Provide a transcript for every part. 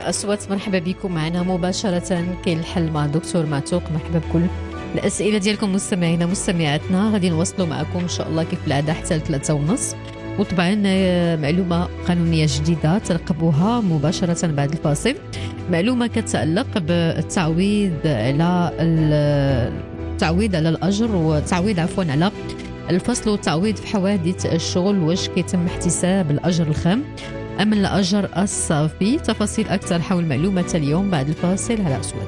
أصوات. مرحبا بكم معنا مباشرة كاين الحل مع دكتور معتوق. مرحبا بكل الأسئلة ديالكم مستمعينا مستمعاتنا. غادي نوصلوا معكم إن شاء الله كيف العادة حتى 3:30. وطبعا معلومة قانونية جديدة ترقبوها مباشرة بعد الفاصل. معلومة كتتعلق بالتعويض على الأجر والتعويض على الفصل والتعويض في حوادث الشغل. واش كيتم احتساب الأجر الخام أم الأجر الصافي؟ تفاصيل أكثر حول معلومة اليوم بعد الفاصل على أصوات.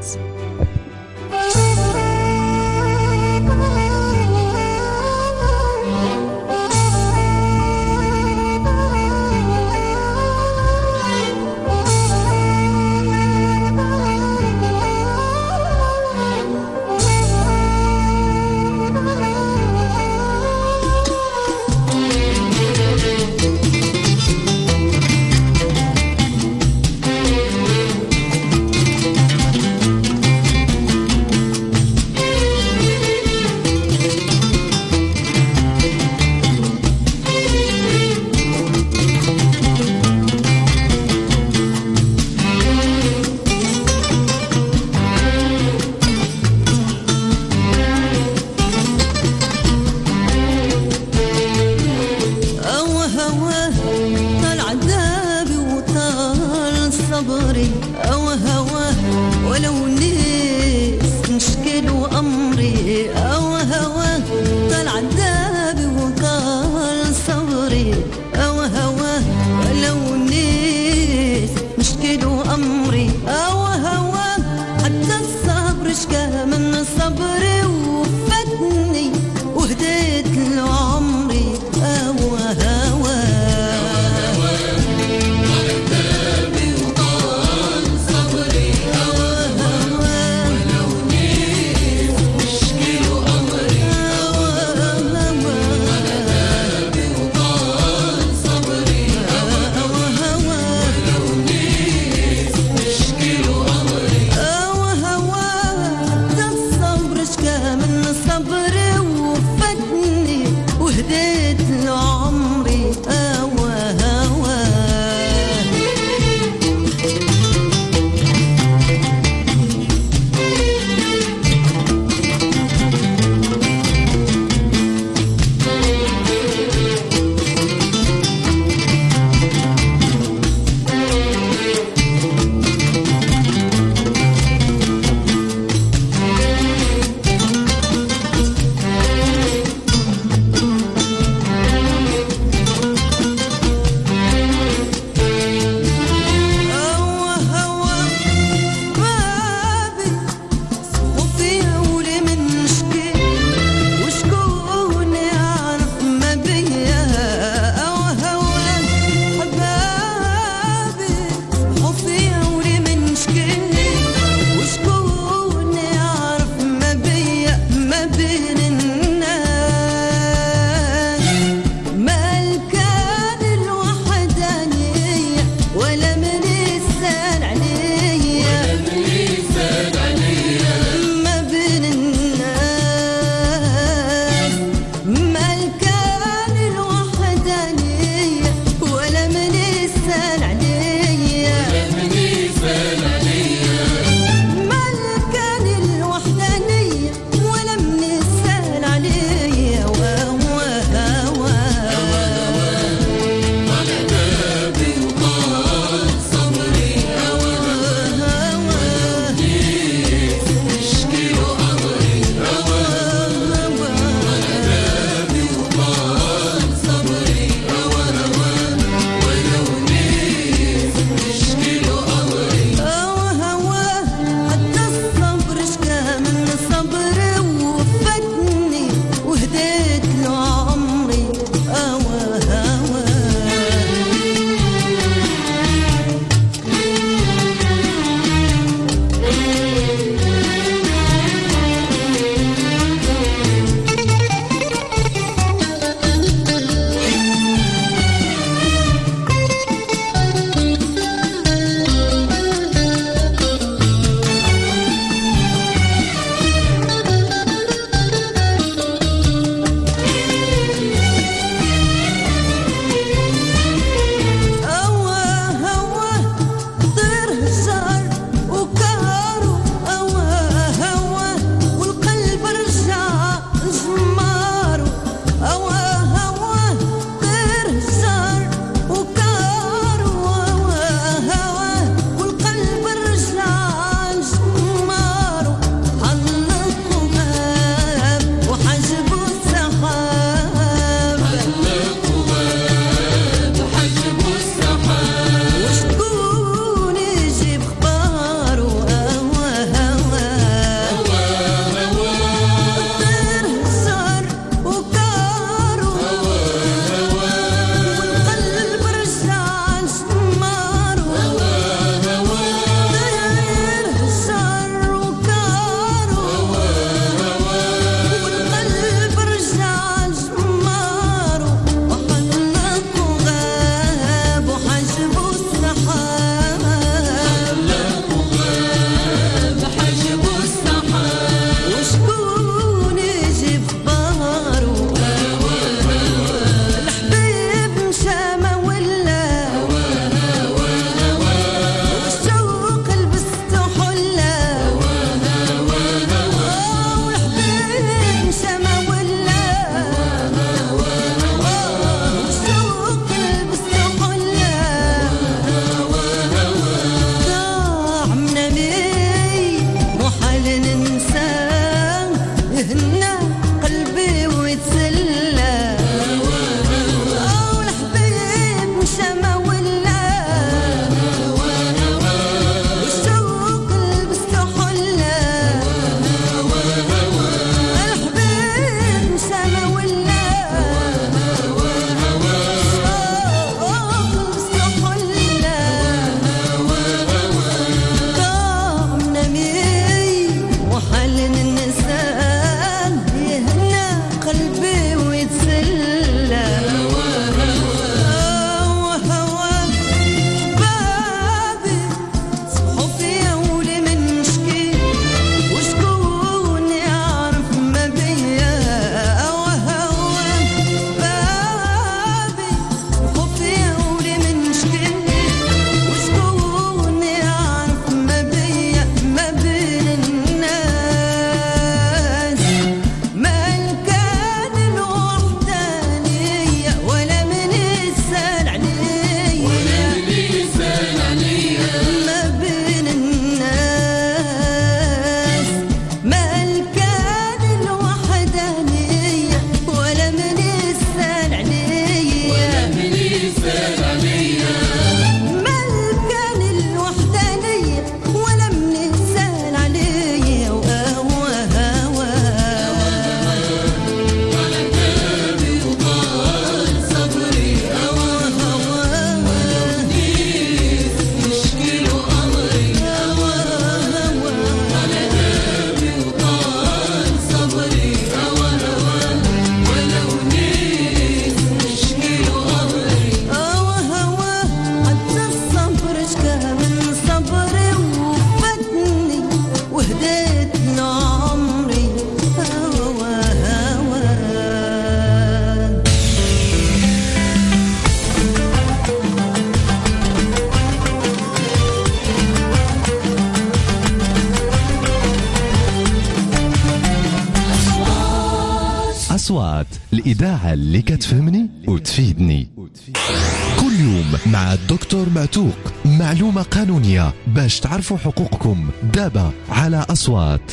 أصوات، الإذاعة اللي كتفهمني وتفيدني. كل يوم مع الدكتور معتوق، معلومة قانونية باش تعرفوا حقوقكم. دابا على أصوات.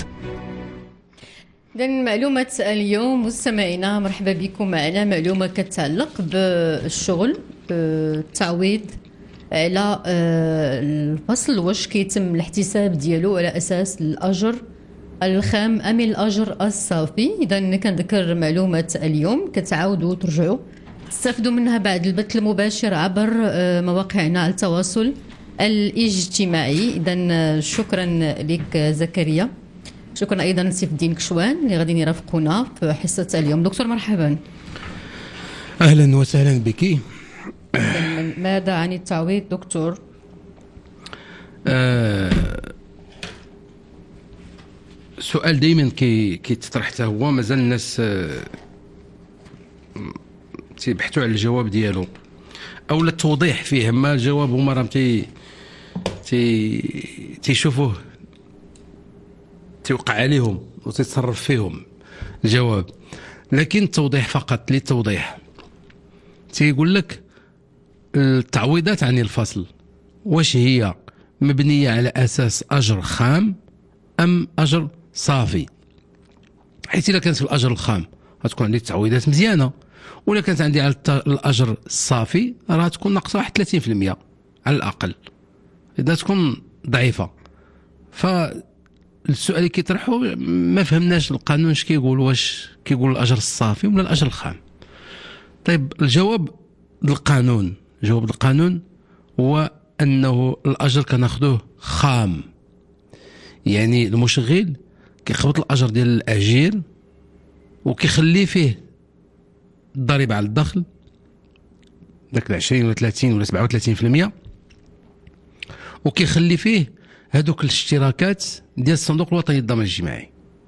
إذن معلومة اليوم مستمعينا، مرحبا بكم معنا. معلومة كتعلق بالشغل، التعويض على الفصل، واش كيتم الاحتساب ديالو على أساس الأجر الخام أم الأجر الصافي. إذا كنذكر معلومة اليوم كتعاودوا ترجعوا تستافدوا منها بعد البث المباشر عبر مواقعنا التواصل الاجتماعي. إذا شكرا لك زكريا، شكرا أيضا سيف الدين كشوان اللي غادي يرافقونا في حصة اليوم. دكتور مرحبا. أهلا وسهلا بك. ماذا عن التعويض دكتور؟ سؤال دائما كيتطرح حتى هو، مازال الناس تيبحثوا على الجواب ديالو او التوضيح فيه. ما الجواب هما راهم تيشوفوه تيوقع عليهم وتتصرف فيهم الجواب، لكن التوضيح فقط للتوضيح. تيقول لك التعويضات عن الفصل واش هي مبنية على أساس أجر خام أم أجر صافي. حيث إذا كانت في الأجر الخام غتكون عندي التعويضات مزيانة، ولا كانت عندي على الأجر الصافي راه تكون ناقصة واحد 30% على الأقل، إذا تكون ضعيفة. فالسؤال اللي كيطرحوا ما فهمناش القانون اش كيقول، واش كيقول الأجر الصافي ولا الأجر الخام. طيب الجواب القانون، جواب القانون هو أنه الأجر كناخذوه خام، يعني المشغل كيقبض الأجر ديال الأجير وكيخلي فيه الضريبة على الدخل داك 20 ولا 30 ولا 37%، وكيخلي فيه هذوك الاشتراكات ديال الصندوق الوطني للضمان الاجتماعي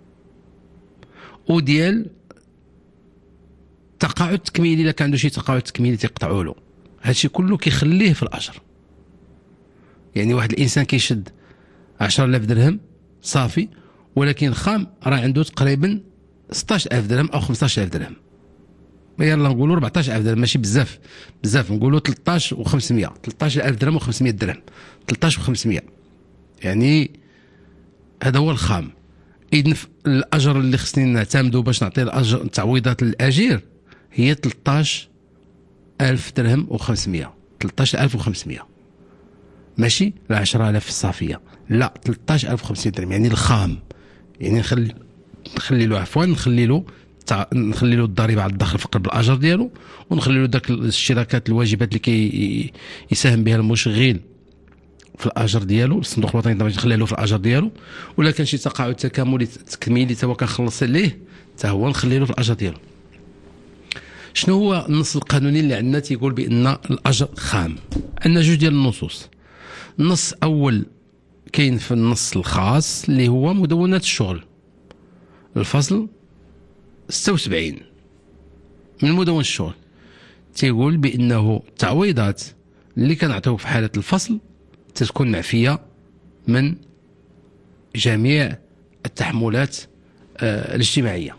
وديال تقاعد التكميلي. الا كان عنده شي تقاعد تكميلي تيقطعوا له، هادشي كله كيخليه في الأجر. يعني واحد الإنسان كيشد 10,000 درهم صافي، ولكن خام راه عنده تقريبا 16,000 درهم أو 15,000 درهم، يلا نقولوا 14,000 درهم، ماشي بزاف نقولوا 13,500 13,000 درهم و500 درهم، 13,500. يعني هذا هو الخام. إذن الأجر اللي خصني نعتمدوا باش نعطي الأجر تعويضات للأجير هي 13,000 درهم و500، 13,500 ماشي ل 10,000 الصافية، لا 13,500 درهم يعني الخام. يعني نخلي له عفوا نخلي له الضريبة على الدخل فقط بالأجر ديالو، ونخلي له داك الاشتراكات الواجبات اللي يساهم بها المشغل في الأجر ديالو، الصندوق الوطني نخلي له في الأجر ديالو، ولا كان شي تقاعد تكاملي تكميلي تا هو كنخلص عليه تا هو نخلي له في الأجر ديالو. شنو هو النص القانوني اللي عندنا تيقول بأن الأجر خام؟ عندنا جوج ديال النصوص. النص أول كاين في النص الخاص اللي هو مدونات الشغل، الفصل 76 من مدونة الشغل، تيقول بأنه التعويضات اللي كنعطيو في حالة الفصل تكون معفية من جميع التحملات الاجتماعية.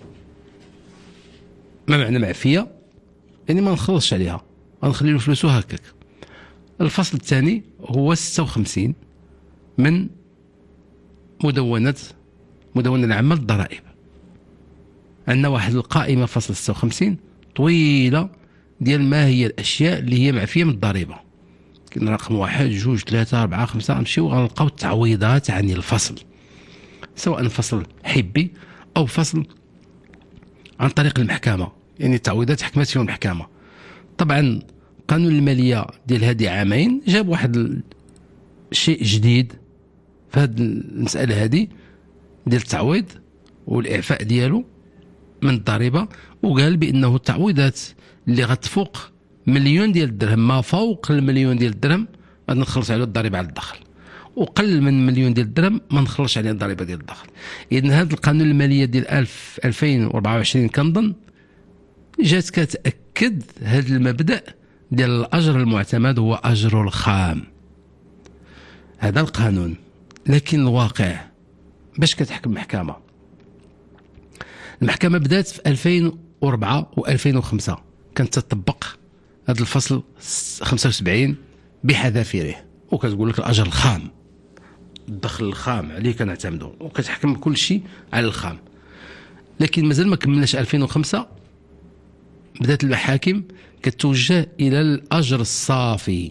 ما معنى معفية؟ يعني ما نخلصش عليها، غنخلي له فلوسه هكاك. الفصل الثاني هو 56 من مدونة العامة للضرائب. عندنا واحد القائمة فصل 56 طويلة ديال ما هي الأشياء اللي هي معفية من الضريبة. كاين رقم 1 2 3 4 5، غنمشيو غنلقاو التعويضات عن الفصل، سواء فصل حبي أو فصل عن طريق المحكمة، يعني التعويضات حكمت فيهم المحكمة. طبعا قانون المالية ديال هذه عامين جاب واحد الشيء جديد في هذه المسألة هذه ديال التعويض والإعفاء ديالو من الضريبة، وقال بأنه التعويضات اللي غتفوق مليون ديال الدرهم، ما فوق المليون ديال الدرهم غادي نخلص عليه الضريبة على الدخل، وقل من مليون ديال الدرهم ما نخلصش عليه الضريبة ديال الدخل. إذن هذا القانون المالية ديال 2024 كنظن جات كتأكد هذا المبدأ ديال الأجر المعتمد هو أجر الخام. هذا القانون، لكن الواقع باش كتحكم المحكمة بدات في و2005 كانت تطبق هذا الفصل 75 بحذافيره، وكتقول لك الاجر الخام، الدخل الخام عليه كنعتمدوا، وكتحكم كل شيء على الخام. لكن مازال ما كملناش 2005 بدات المحاكم كتوجه الى الاجر الصافي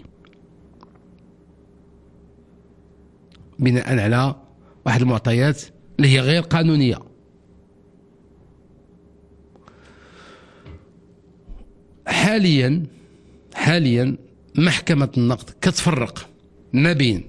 بناء على واحد المعطيات اللي هي غير قانونيه. حاليا محكمة النقد كتفرق ما بين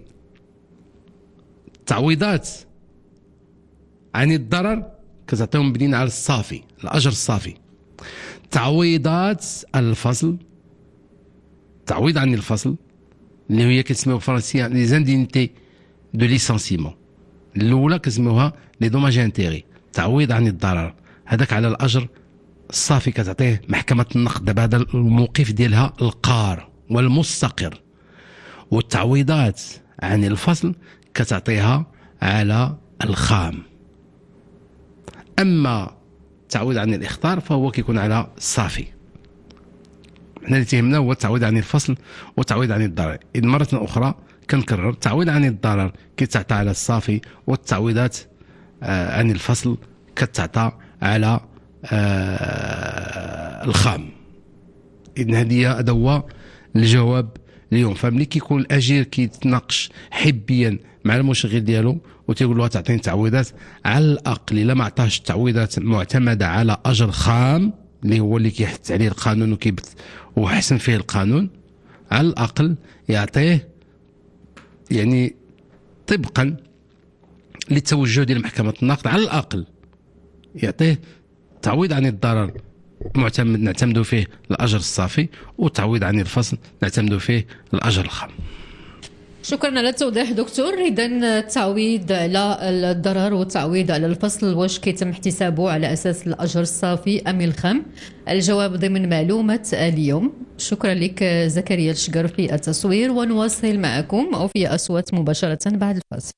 تعويضات عن الضرر كتعطيهم بنين على الصافي، الأجر الصافي، تعويضات الفصل، تعويض عن الفصل اللي هي كتسميوها بالفرنسية لي زاندينيتي دو ليسانسيمون، الأولى كتسميوها لي دوماج انتيغي، تعويض عن الضرر، هذاك على الأجر الصافي كتعطيه محكمة النقد. دابا هذا الموقف ديالها القار والمستقر، والتعويضات عن الفصل كتعطيها على الخام. أما التعويض عن الإخطار فهو كيكون على الصافي. حنا اللي تهمنا هو التعويض عن الفصل والتعويض عن الضرر. إذ مرة أخرى كنكرر، التعويض عن الضرر كيتعطى على الصافي، والتعويضات عن الفصل كتعطى على الخام. إذن هذا هو الجواب اليوم. فملي كيكون الأجير كيتناقش حبيا مع المشغل ديالو وتيقول له تعطيني تعويضات، على الأقل إلا ما عطاش التعويضات معتمدة على أجر خام اللي هو اللي كيحث عليه القانون وحسن فيه القانون، على الأقل يعطيه يعني طبقا للتوجه ديال محكمة النقد، على الأقل يعطيه تعويض عن الضرر نعتمدوا فيه الأجر الصافي، وتعويض عن الفصل نعتمدوا فيه الأجر الخام. شكرا على التوضيح دكتور. إذا التعويض على الضرر والتعويض على الفصل واش كيتم احتسابه على أساس الأجر الصافي أم الخام؟ الجواب ضمن معلومة اليوم. شكرا لك زكريا الشقر في التصوير، ونواصل معكم أو في أصوات مباشرة بعد الفاصل.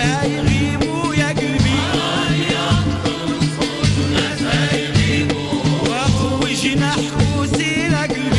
هيغيبوا يا قلبي واقوي جناح وسير قلبي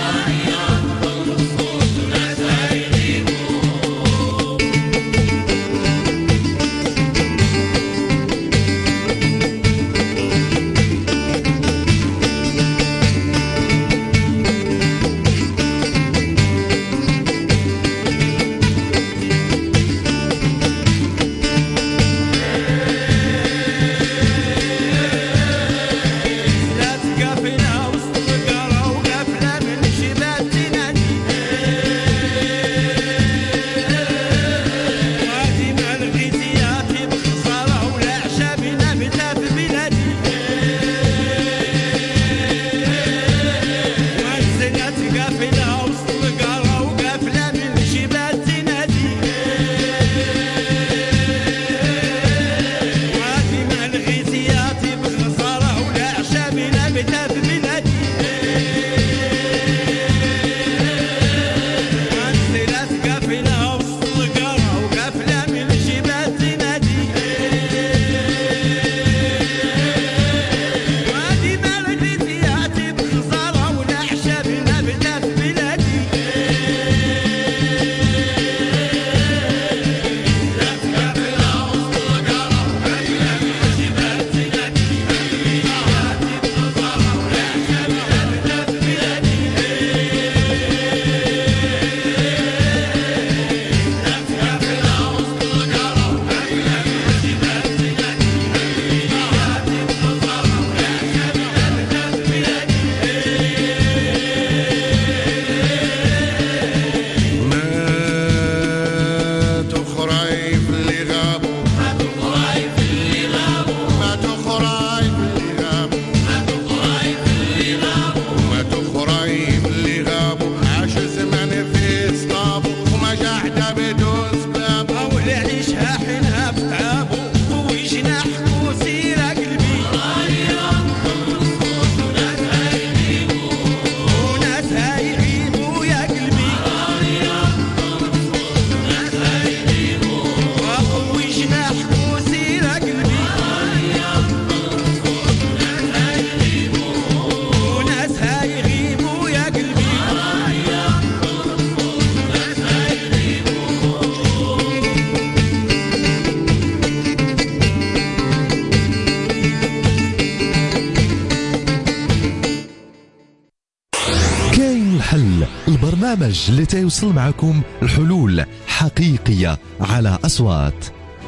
البرنامج اللي تيوصل معكم الحلول حقيقية على أصوات.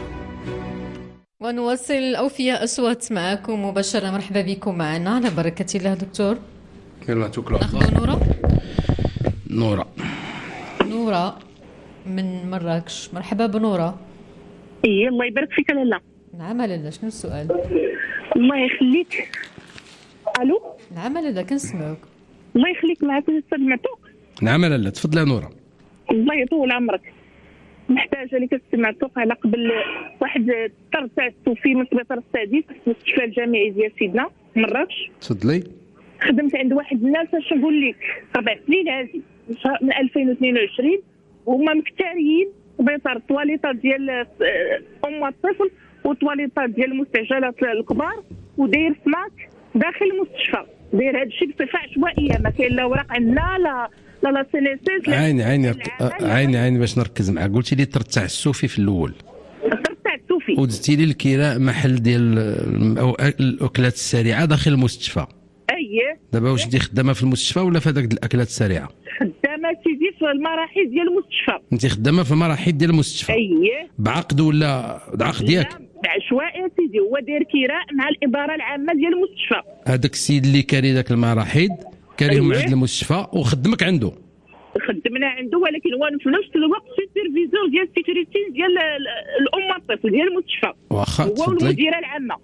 ونواصل أوفياء أصوات معكم مباشرة. مرحبا بكم معنا على بركة الله دكتور. يلا توكلوا على ناخذ نورة. نورة من مراكش. مرحبا بنورة. اي الله يبارك فيك لاله. نعم لاله، شنو السؤال؟ الله يخليك. الو نعم لاله كنسمعوك. الله يخليك، معك الاستاذ معتوق. نعم لاله، تفضل يا نورة. الله يطول عمرك. محتاجه لك الاستاذ معتوق على قبل واحد الطرد تاع السوفي من سبيطار السادس في المستشفى الجامعي ديال سيدنا مراكش. تفضلي. خدمت عند واحد الناس، اش نقول لك 4 سنين هذه من 2022، وهما مكتاريين سبيطار الطواليطات ديال ام الطفل والطواليطات ديال المستعجلات الكبار، وداير سماك داخل المستشفى. داير هذا الشيء بصفه عشوائيه، ما كاين لا اوراق عندنا لا سينيسيس. عيني باش نركز معك. قلتي لي الطرد تاع السوفي في الاول، الطرد تاع السوفي، ودزتي لي الكراء محل ديال الاكلات السريعه داخل المستشفى. اييه. دابا واش انت خدامه في المستشفى ولا في هذاك الاكلات السريعه؟ خدامه سيدي في المراحل ديال المستشفى. انت خدامه في المراحل ديال المستشفى؟ اييه. بعقد ولا بعقد ياك؟ بعشوائي سيدي، هو داير كراء مع الاداره العامه ديال المستشفى. هذاك السيد اللي كاري ذاك المراحيض كاريهم عند المستشفى وخدمك عنده؟ خدمنا عنده، ولكن هو في نفس الوقت سوبرفيزور ديال السيكوريتي ديال الام الطفل ديال المستشفى. واخا هو والمديره العامه.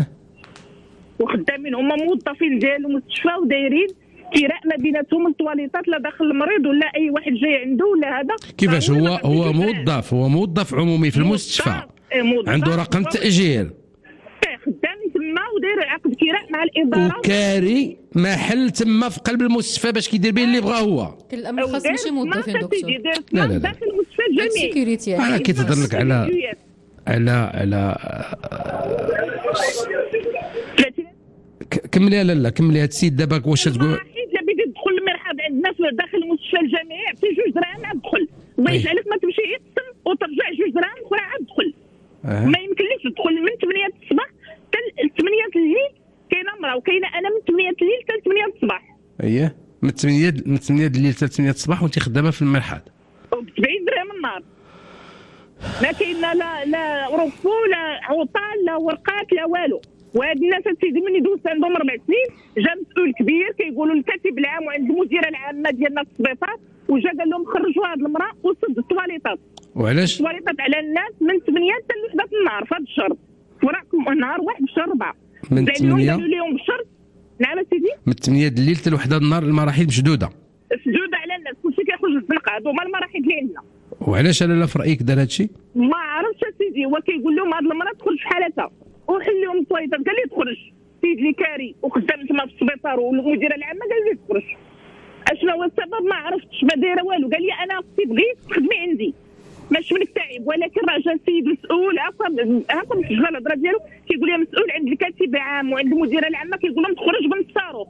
وخدامين هما موظفين ديال المستشفى ودايرين كراء ما بيناتهم الطواليطات لا داخل المريض ولا اي واحد جاي عنده ولا هذا. كيفاش هو موظف عمومي في المستشفى، عنده رقم تأجير، خدام تما وداير عقد كراء مع الاداره وكاري محل تما في قلب المستشفى باش كيدير به اللي بغا هو. كل الامر خاص ماشي موظفين دكتور. لا داخل المستشفى الجامعي سيكوريتي. انا كيتهضر لك على كملي. لا كملي. هاد السيد دابا واش تقول؟ لا بغيتي تدخل المرحاض عند الناس داخل المستشفى الجامعي في 2 دراهم عاد دخل، الله يجعلك ما تمشي يقسم وترجع 2 دراهم اخرى عاد دخل. ما يمكنليش تدخل من 8 الصباح حتى 8 الليل. كاينه مرا وكاينه انا من 8 الليل حتى 8 الصباح. اييه من 8 الليل حتى 8 الصباح وانت خدامه في المرحاض ب 70 درهم النهار. ما كاين لا رفو لا عطال لا ورقات لا والو. وهاد الناس سيدي ملي دوزت عندهم 4 سنين جا مسؤول كبير كيقولوا الكاتب العام وعند المديره العامه ديالنا في السبيطار وجا قال لهم خرجوا هاد المراه وسد الطواليطات. وعلاش؟ الطواليطات على الناس من 8 حتى ل 1 النهار في هذا الشهر. وراكم نهار واحد في شهر 4 من 8 قالوا لهم بالشهر. نعم سيدي. من 8 الليل حتى ل 1 النهار المراحل مسدوده على الناس كلشي كيخرج للزنقه. هادو هما المراحل اللي عندنا. وعلاش لا في رايك دار هادشي؟ ما عرفتش سيدي. هو كيقول لهم هاد المراه تخرج في حالتها وحل لهم الطواليطات. قال لي تخرج سيد لي كاري وخدام تما في السبيطار والمديره العامه قال لي تخرج. اشنو هو السبب ما عرفتش ما دايره والو. قال لي انا اختي بغيت تخدمي عندي ماشي منك تعب. ولكن راه جا السيد مسؤول هاكم مسجله الهضره ديالو كيقول لي مسؤول عند الكاتب العام وعند المديره العامه كيقول لهم تخرج من الصاروخ.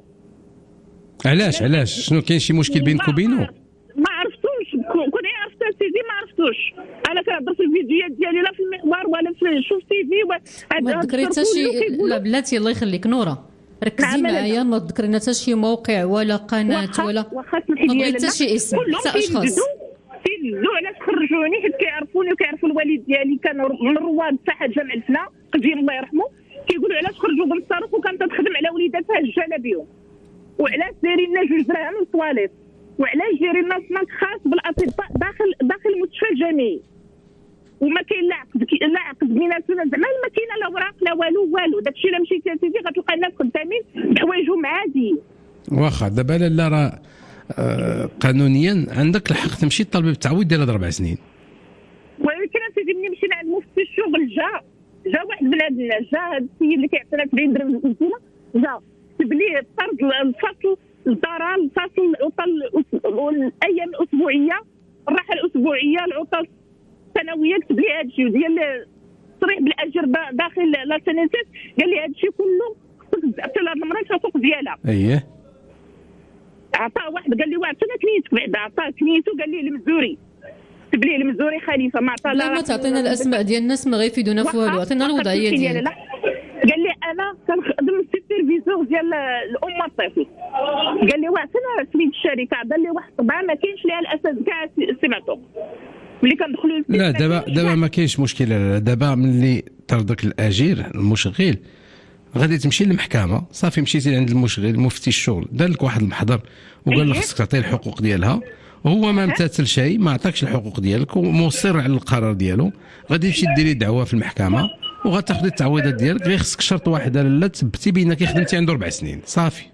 علاش شنو كاين شي مشكل بينك وبينه؟ ما عرفتوش. كون عرفت سيدي ما عرفتوش. انا كنهضر في الفيديوهات ديالي لا في المحور ولا في شوف تي في. ما تذكري حتى شي. لا بلاتي الله يخليك نوره ركزي معايا. ما تذكرينا حتى شي موقع ولا قناه ولا ما بغيت حتى شي اسم حتى اشخاص. كيدزوا علاش خرجوني حيت كيعرفوني وكيعرفوا الوالد ديالي كان من رواد ساحه جامع الفنا قديم الله يرحمه. كيقولوا علاش خرجوا بالصاروخ وكانت تخدم على وليداتها الجاله بهم. وعلاش دايرين لنا 2 دراهم للطواليت. وعلاش دايرين لنا سناك خاص بالاطباء داخل المستشفى الجامعي. وما كاين لا عقد بيناتنا زعما ما كاينه لا وراق لا والو. داكشي الا مشيتي سيدي غتلقى الناس خدامين بحوايجهم عاديين. واخا دابا لا راه قانونيا عندك الحق تمشي تطالبي بالتعويض ديال هاد 4 سنين. ولكن سيدي ملي مشينا عند مفتي الشغل جا واحد بلادنا جا هذا السيد اللي كيعطينا 70 درهم في الاسبوع جا كتب لي طرد الفصل الضرر الفصل الايام الاسبوعيه الراحه الاسبوعيه العطل السنويه. كتب لي هذا الشيء ديال تصريح بالاجر داخل لا سنسيت. قال لي هذا الشيء كله خصك تعطي لهاد المراه الحقوق ديالها. اييه عطاه واحد قال لي واحد انا كنيتك بعدا عطاه كنيتو قال لي المزوري كتب لي المزوري خليفه ما عطاه. لا ما تعطينا الاسماء ديال الناس ما غيفيدونا في والو. عطينا الوضعيه ديالك. قال لي انا كنخدم في السيرفيزور ديال الام الطفل. قال لي واش انا سميت الشركه عطا لي واحد الطبعه ما كاينش ليها الاساس كاع سمعتو ملي كندخلوا. لا دابا ما كاينش مشكله. دابا ملي طردك الاجير المشغل غادي تمشي للمحكمه صافي. مشيتي عند المشغل مفتي الشغل دار لك واحد المحضر وقال لك خصك تعطيه الحقوق ديالها. وهو ما امتثل شيء ما عطاكش الحقوق ديالك ومصر على القرار ديالو. غادي تمشي ديري دعوه في المحكمه وغتاخذي التعويضات ديالك. غير خصك شرط واحد لا تثبتي بانك خدمتي عنده 4 سنين صافي.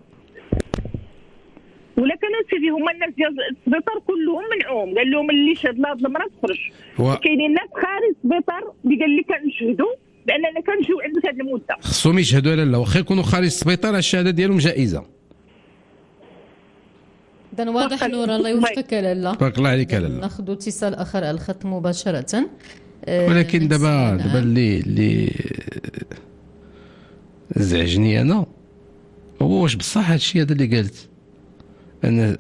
ولكن سيدي هما الناس ديال السبيطار كلهم منعوهم. قال لهم اللي شاد لهاد المراه تخرج. كاينين ناس خارج السبيطار اللي قال لي كنشهدوا باننا كنجيو عندك هذه المده. خصهم يشهدوا لا واخا يكونوا خارج السبيطار الشهاده ديالهم جائزه. اذا واضح نور الله يوفقك لاله. بارك الله عليك لاله. ناخذ اتصال اخر على الخط مباشره. ولكن دابا اللي زعجني انا هو واش بصح هذا الشيء هذا اللي قالت انا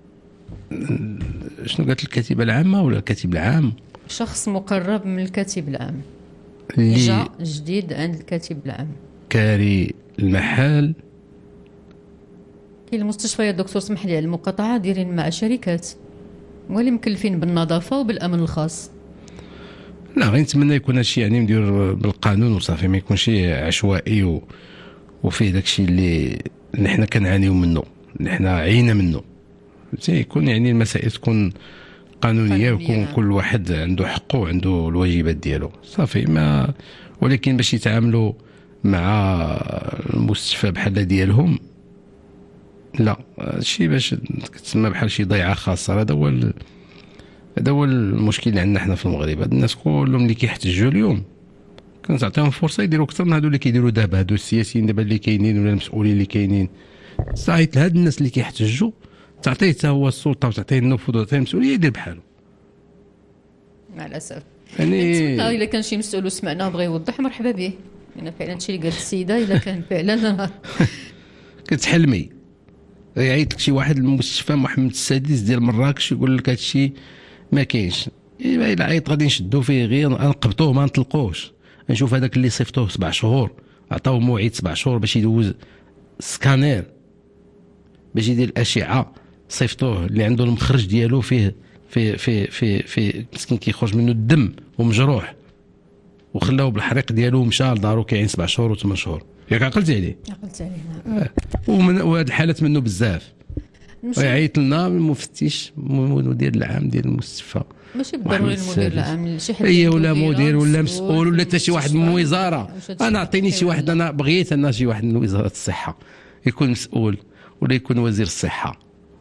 شنو قالت الكاتبه العامه ولا الكاتب العام؟ شخص مقرب من الكاتب العام اللي جاء جديد عند الكاتب العام كاري المحل. كاين المستشفيات دكتور سمح لي على المقاطعه دايرين مع شركات واللي مكلفين بالنظافه وبالامن الخاص. لا غير نتمنى يكون هادشي يعني مدير بالقانون وصافي ما يكونش عشوائي وفيه داكشي اللي حنا كنعانيو منه اللي حنا عينا منه. يكون يعني المسائل تكون قانونيه ويكون كل واحد عنده حقه وعنده الواجبات ديالو صافي. ما ولكن باش يتعاملوا مع المستشفى بحال ديالهم لا هادشي باش تسمى بحال شي ضيعه خاصه. هذا هو المشكل اللي عندنا حنا في المغرب. هاد الناس كلهم اللي كيحتجوا اليوم كنعطيهم فرصه يديروا اكثر من هادو اللي كيديروا دابا. هادو السياسيين دابا اللي كاينين ولا المسؤولين اللي كاينين صايت لهاد الناس اللي كيحتجوا تعطيه حتى هو السلطه وتعطيه النفوذ وتعطيه المسؤوليه يدير بحاله. مع الاسف. يعني نتمنى الا كان شي مسؤول وسمعنا بغى يوضح مرحبا به، لان فعلا هادشي اللي قالت السيده الا كان فعلا كتحلمي يعيط لك شي واحد المستشفى محمد السادس ديال مراكش يقول لك هادشي ما كاينش، الا عيط غادي نشدو فيه غير نقبطوه ما نطلقوش. نشوف هذاك اللي صيفطوه 7 شهور عطاوه موعد 7 شهور باش يدوز سكانير باش يدير الاشعه، صيفطوه اللي عنده المخرج ديالو فيه في مسكين كيخرج منه الدم ومجروح، وخلاوه بالحريق ديالو ومشى لدارو كاين 7 شهور و8 شهور. ياك عقلتي عليه؟ عقلت عليه. وهاد الحالات منه بزاف. ويعيط لنا المفتش المدير العام ديال المستشفى، ماشي بالضروري المدير العام، شي حد ولا مدير ولا مسؤول ولا حتى شي واحد من الوزاره. انا اعطيني شي واحد، انا بغيت انا شي واحد من وزاره الصحه يكون مسؤول ولا يكون وزير الصحه،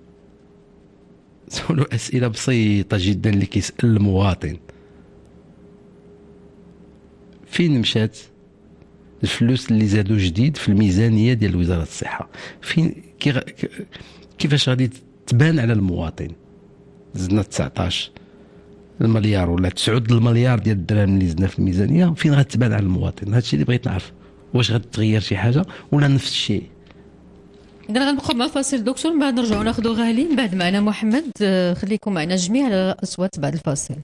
سولوا اسئله بسيطه جدا اللي كيسال المواطن فين مشات الفلوس اللي زادوا جديد في الميزانيه ديال وزاره الصحه، فين كيفاش غادي تبان على المواطن. زدنا 19 المليار ولا 9 المليار ديال الدراهم اللي زدنا في الميزانيه، فين غتبان على المواطن؟ هادشي اللي بغيت نعرف، واش غتغير شي حاجه ولا نفس الشيء؟ اذا غنبقاو مع الفاصل دكتور، من بعد نرجعوا ناخذوا غالي، من بعد معنا محمد. خليكم معنا جميع على الاصوات بعد الفاصل.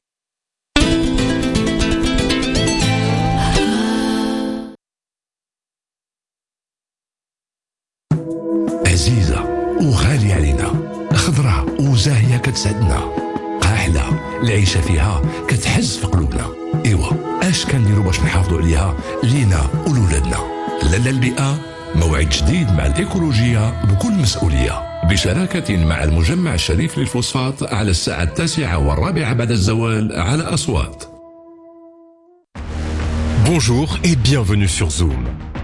عزيزة وغالية علينا، خضراء وزاهية كتسعدنا، قاحلة العيشة فيها كتحز في قلوبنا. ايوا اش كنديروا باش نحافظوا عليها لينا ولولادنا؟ لالا البيئة موعد جديد مع الإيكولوجية بكل مسؤولية، بشراكة مع المجمع الشريف للفوسفات على الساعة 9:15 بعد الزوال على أصوات. Bonjour et bienvenue sur Zoom.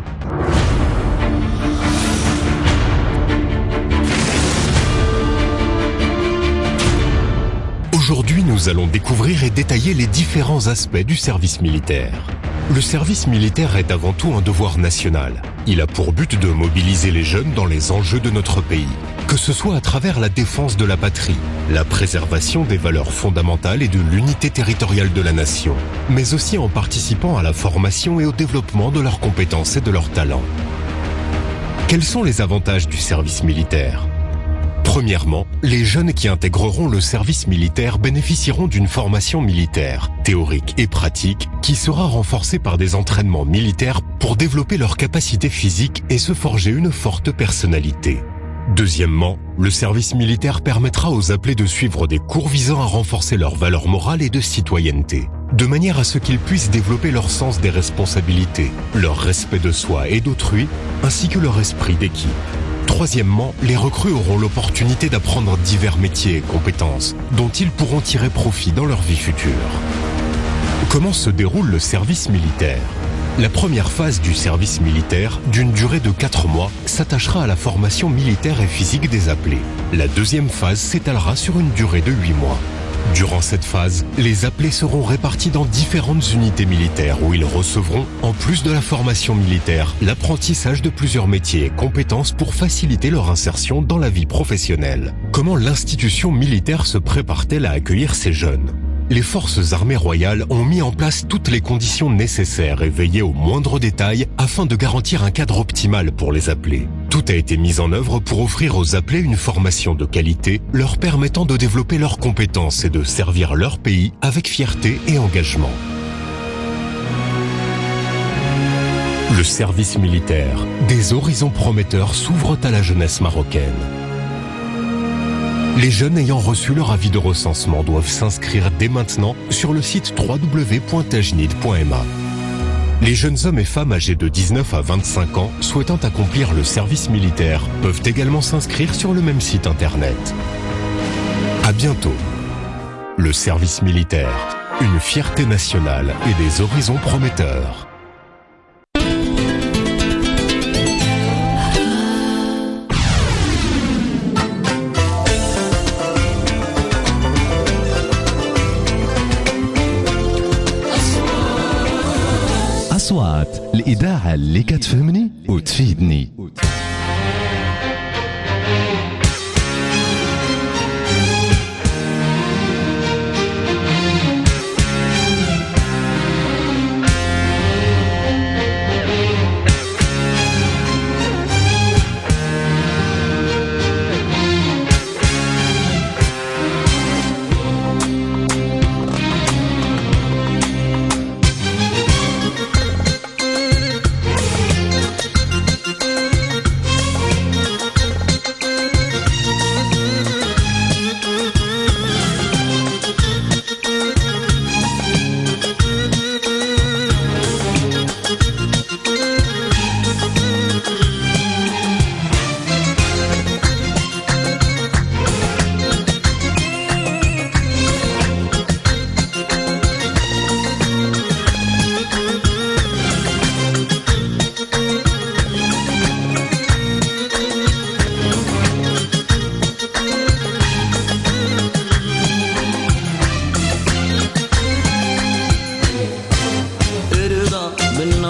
Aujourd'hui, nous allons découvrir et détailler les différents aspects du service militaire. Le service militaire est avant tout un devoir national. Il a pour but de mobiliser les jeunes dans les enjeux de notre pays, que ce soit à travers la défense de la patrie, la préservation des valeurs fondamentales et de l'unité territoriale de la nation, mais aussi en participant à la formation et au développement de leurs compétences et de leurs talents. Quels sont les avantages du service militaire ? Premièrement, les jeunes qui intégreront le service militaire bénéficieront d'une formation militaire, théorique et pratique, qui sera renforcée par des entraînements militaires pour développer leurs capacités physiques et se forger une forte personnalité. Deuxièmement, le service militaire permettra aux appelés de suivre des cours visant à renforcer leurs valeurs morales et de citoyenneté, de manière à ce qu'ils puissent développer leur sens des responsabilités, leur respect de soi et d'autrui, ainsi que leur esprit d'équipe. Troisièmement, les recrues auront l'opportunité d'apprendre divers métiers et compétences dont ils pourront tirer profit dans leur vie future. Comment se déroule le service militaire ? La première phase du service militaire, d'une durée de 4 mois, s'attachera à la formation militaire et physique des appelés. La deuxième phase s'étalera sur une durée de 8 mois. Durant cette phase, les appelés seront répartis dans différentes unités militaires où ils recevront, en plus de la formation militaire, l'apprentissage de plusieurs métiers et compétences pour faciliter leur insertion dans la vie professionnelle. Comment l'institution militaire se prépare-t-elle à accueillir ces jeunes ? Les forces armées royales ont mis en place toutes les conditions nécessaires et veillé aux moindres détails afin de garantir un cadre optimal pour les appelés. Tout a été mis en œuvre pour offrir aux appelés une formation de qualité, leur permettant de développer leurs compétences et de servir leur pays avec fierté et engagement. Le service militaire, des horizons prometteurs s'ouvrent à la jeunesse marocaine. Les jeunes ayant reçu leur avis de recensement doivent s'inscrire dès maintenant sur le site www.tajnid.ma. Les jeunes hommes et femmes âgés de 19 à 25 ans souhaitant accomplir le service militaire peuvent également s'inscrire sur le même site internet. À bientôt. Le service militaire, une fierté nationale et des horizons prometteurs. أصوات الإذاعة اللي كتفهمني وتفيدني.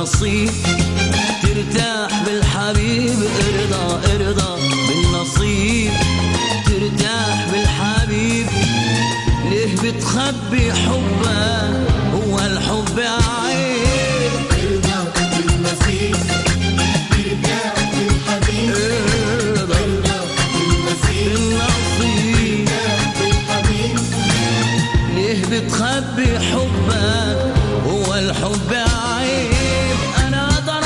بالنصيب ترتاح بالحبيب، ارضى بالنصيب ترتاح بالحبيب. ليه بتخبي حبك؟ هو الحب عيب. ارضى بالنصيب ترتاح بالحبيب، ارضى بالنصيب ترتاح بالحبيب. ليه بتخبي حبك؟ هو الحب عيب. انا اقدر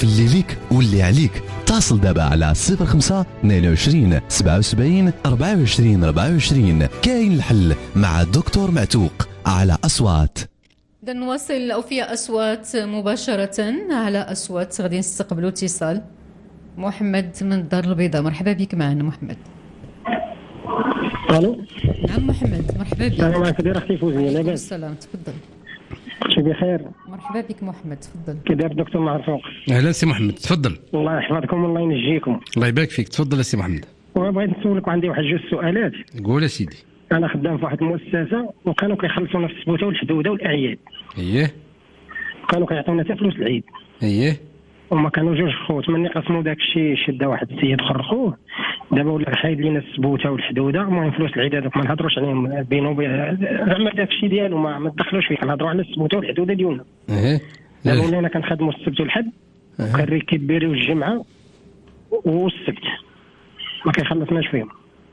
اللي ليك واللي عليك. اتصل دابا على 05 22 77 24 24. كاين الحل مع الدكتور معتوق على أصوات. إذا نواصل أوفياء أصوات مباشرة على أصوات. غادي نستقبلوا اتصال. محمد من الدار البيضاء، مرحبا بك معنا محمد. الو. نعم محمد، مرحبا بك. السلام عليكم، داير اختي فوزيه؟ لاباس؟ السلام، تفضل. شي بخير؟ مرحبا بك محمد، تفضل. كي داير الدكتور معروف؟ اهلا سي محمد، تفضل. الله يحفظكم والله ينجيكم. الله يبارك فيك، تفضل سي محمد. وبغيت نسولك وعندي واحد جوج سؤالات. قول يا سيدي. انا خدام في واحد المؤسسه وكانوا كيخلصونا في السبوته والحدوده والاعياد. اييه. كانوا كيعطيونا حتى فلوس العيد. اييه. وما كانوا جوج خوت، مني قسموا داك الشيء شدا واحد السيد خرخوه. دابا ولا حايد لينا السبوته والحدوده. المهم فلوس العيد هذوك ما نهضروش عليهم بينه زعما داك الشيء ديالو ما تدخلوش فيه، كنهضروا على السبوته والحدوده ديالنا. دابا ولينا كنخدموا السبت والحد وكنريكي بيريو الجمعه والسبت ما كيخلصناش فيهم.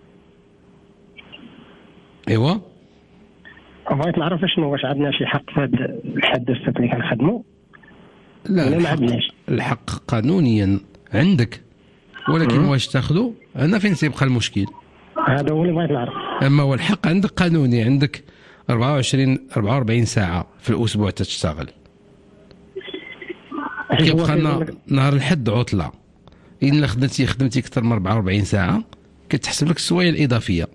ايوا. بغيت نعرف شنو، واش عندنا شي حق في هذا الحد والسبت اللي كنخدموا؟ لا، ما عندناش الحق قانونيا عندك، ولكن واش تاخذه هنا فين تيبقى المشكل. هذا هو اللي بغيت نعرف. اما هو الحق عندك قانوني، عندك 44 ساعه في الاسبوع تشتغل. كيبقى نهار الحد عطله. الا خدمتي اكثر من 44 ساعه كتحسب لك السوايع الاضافيه.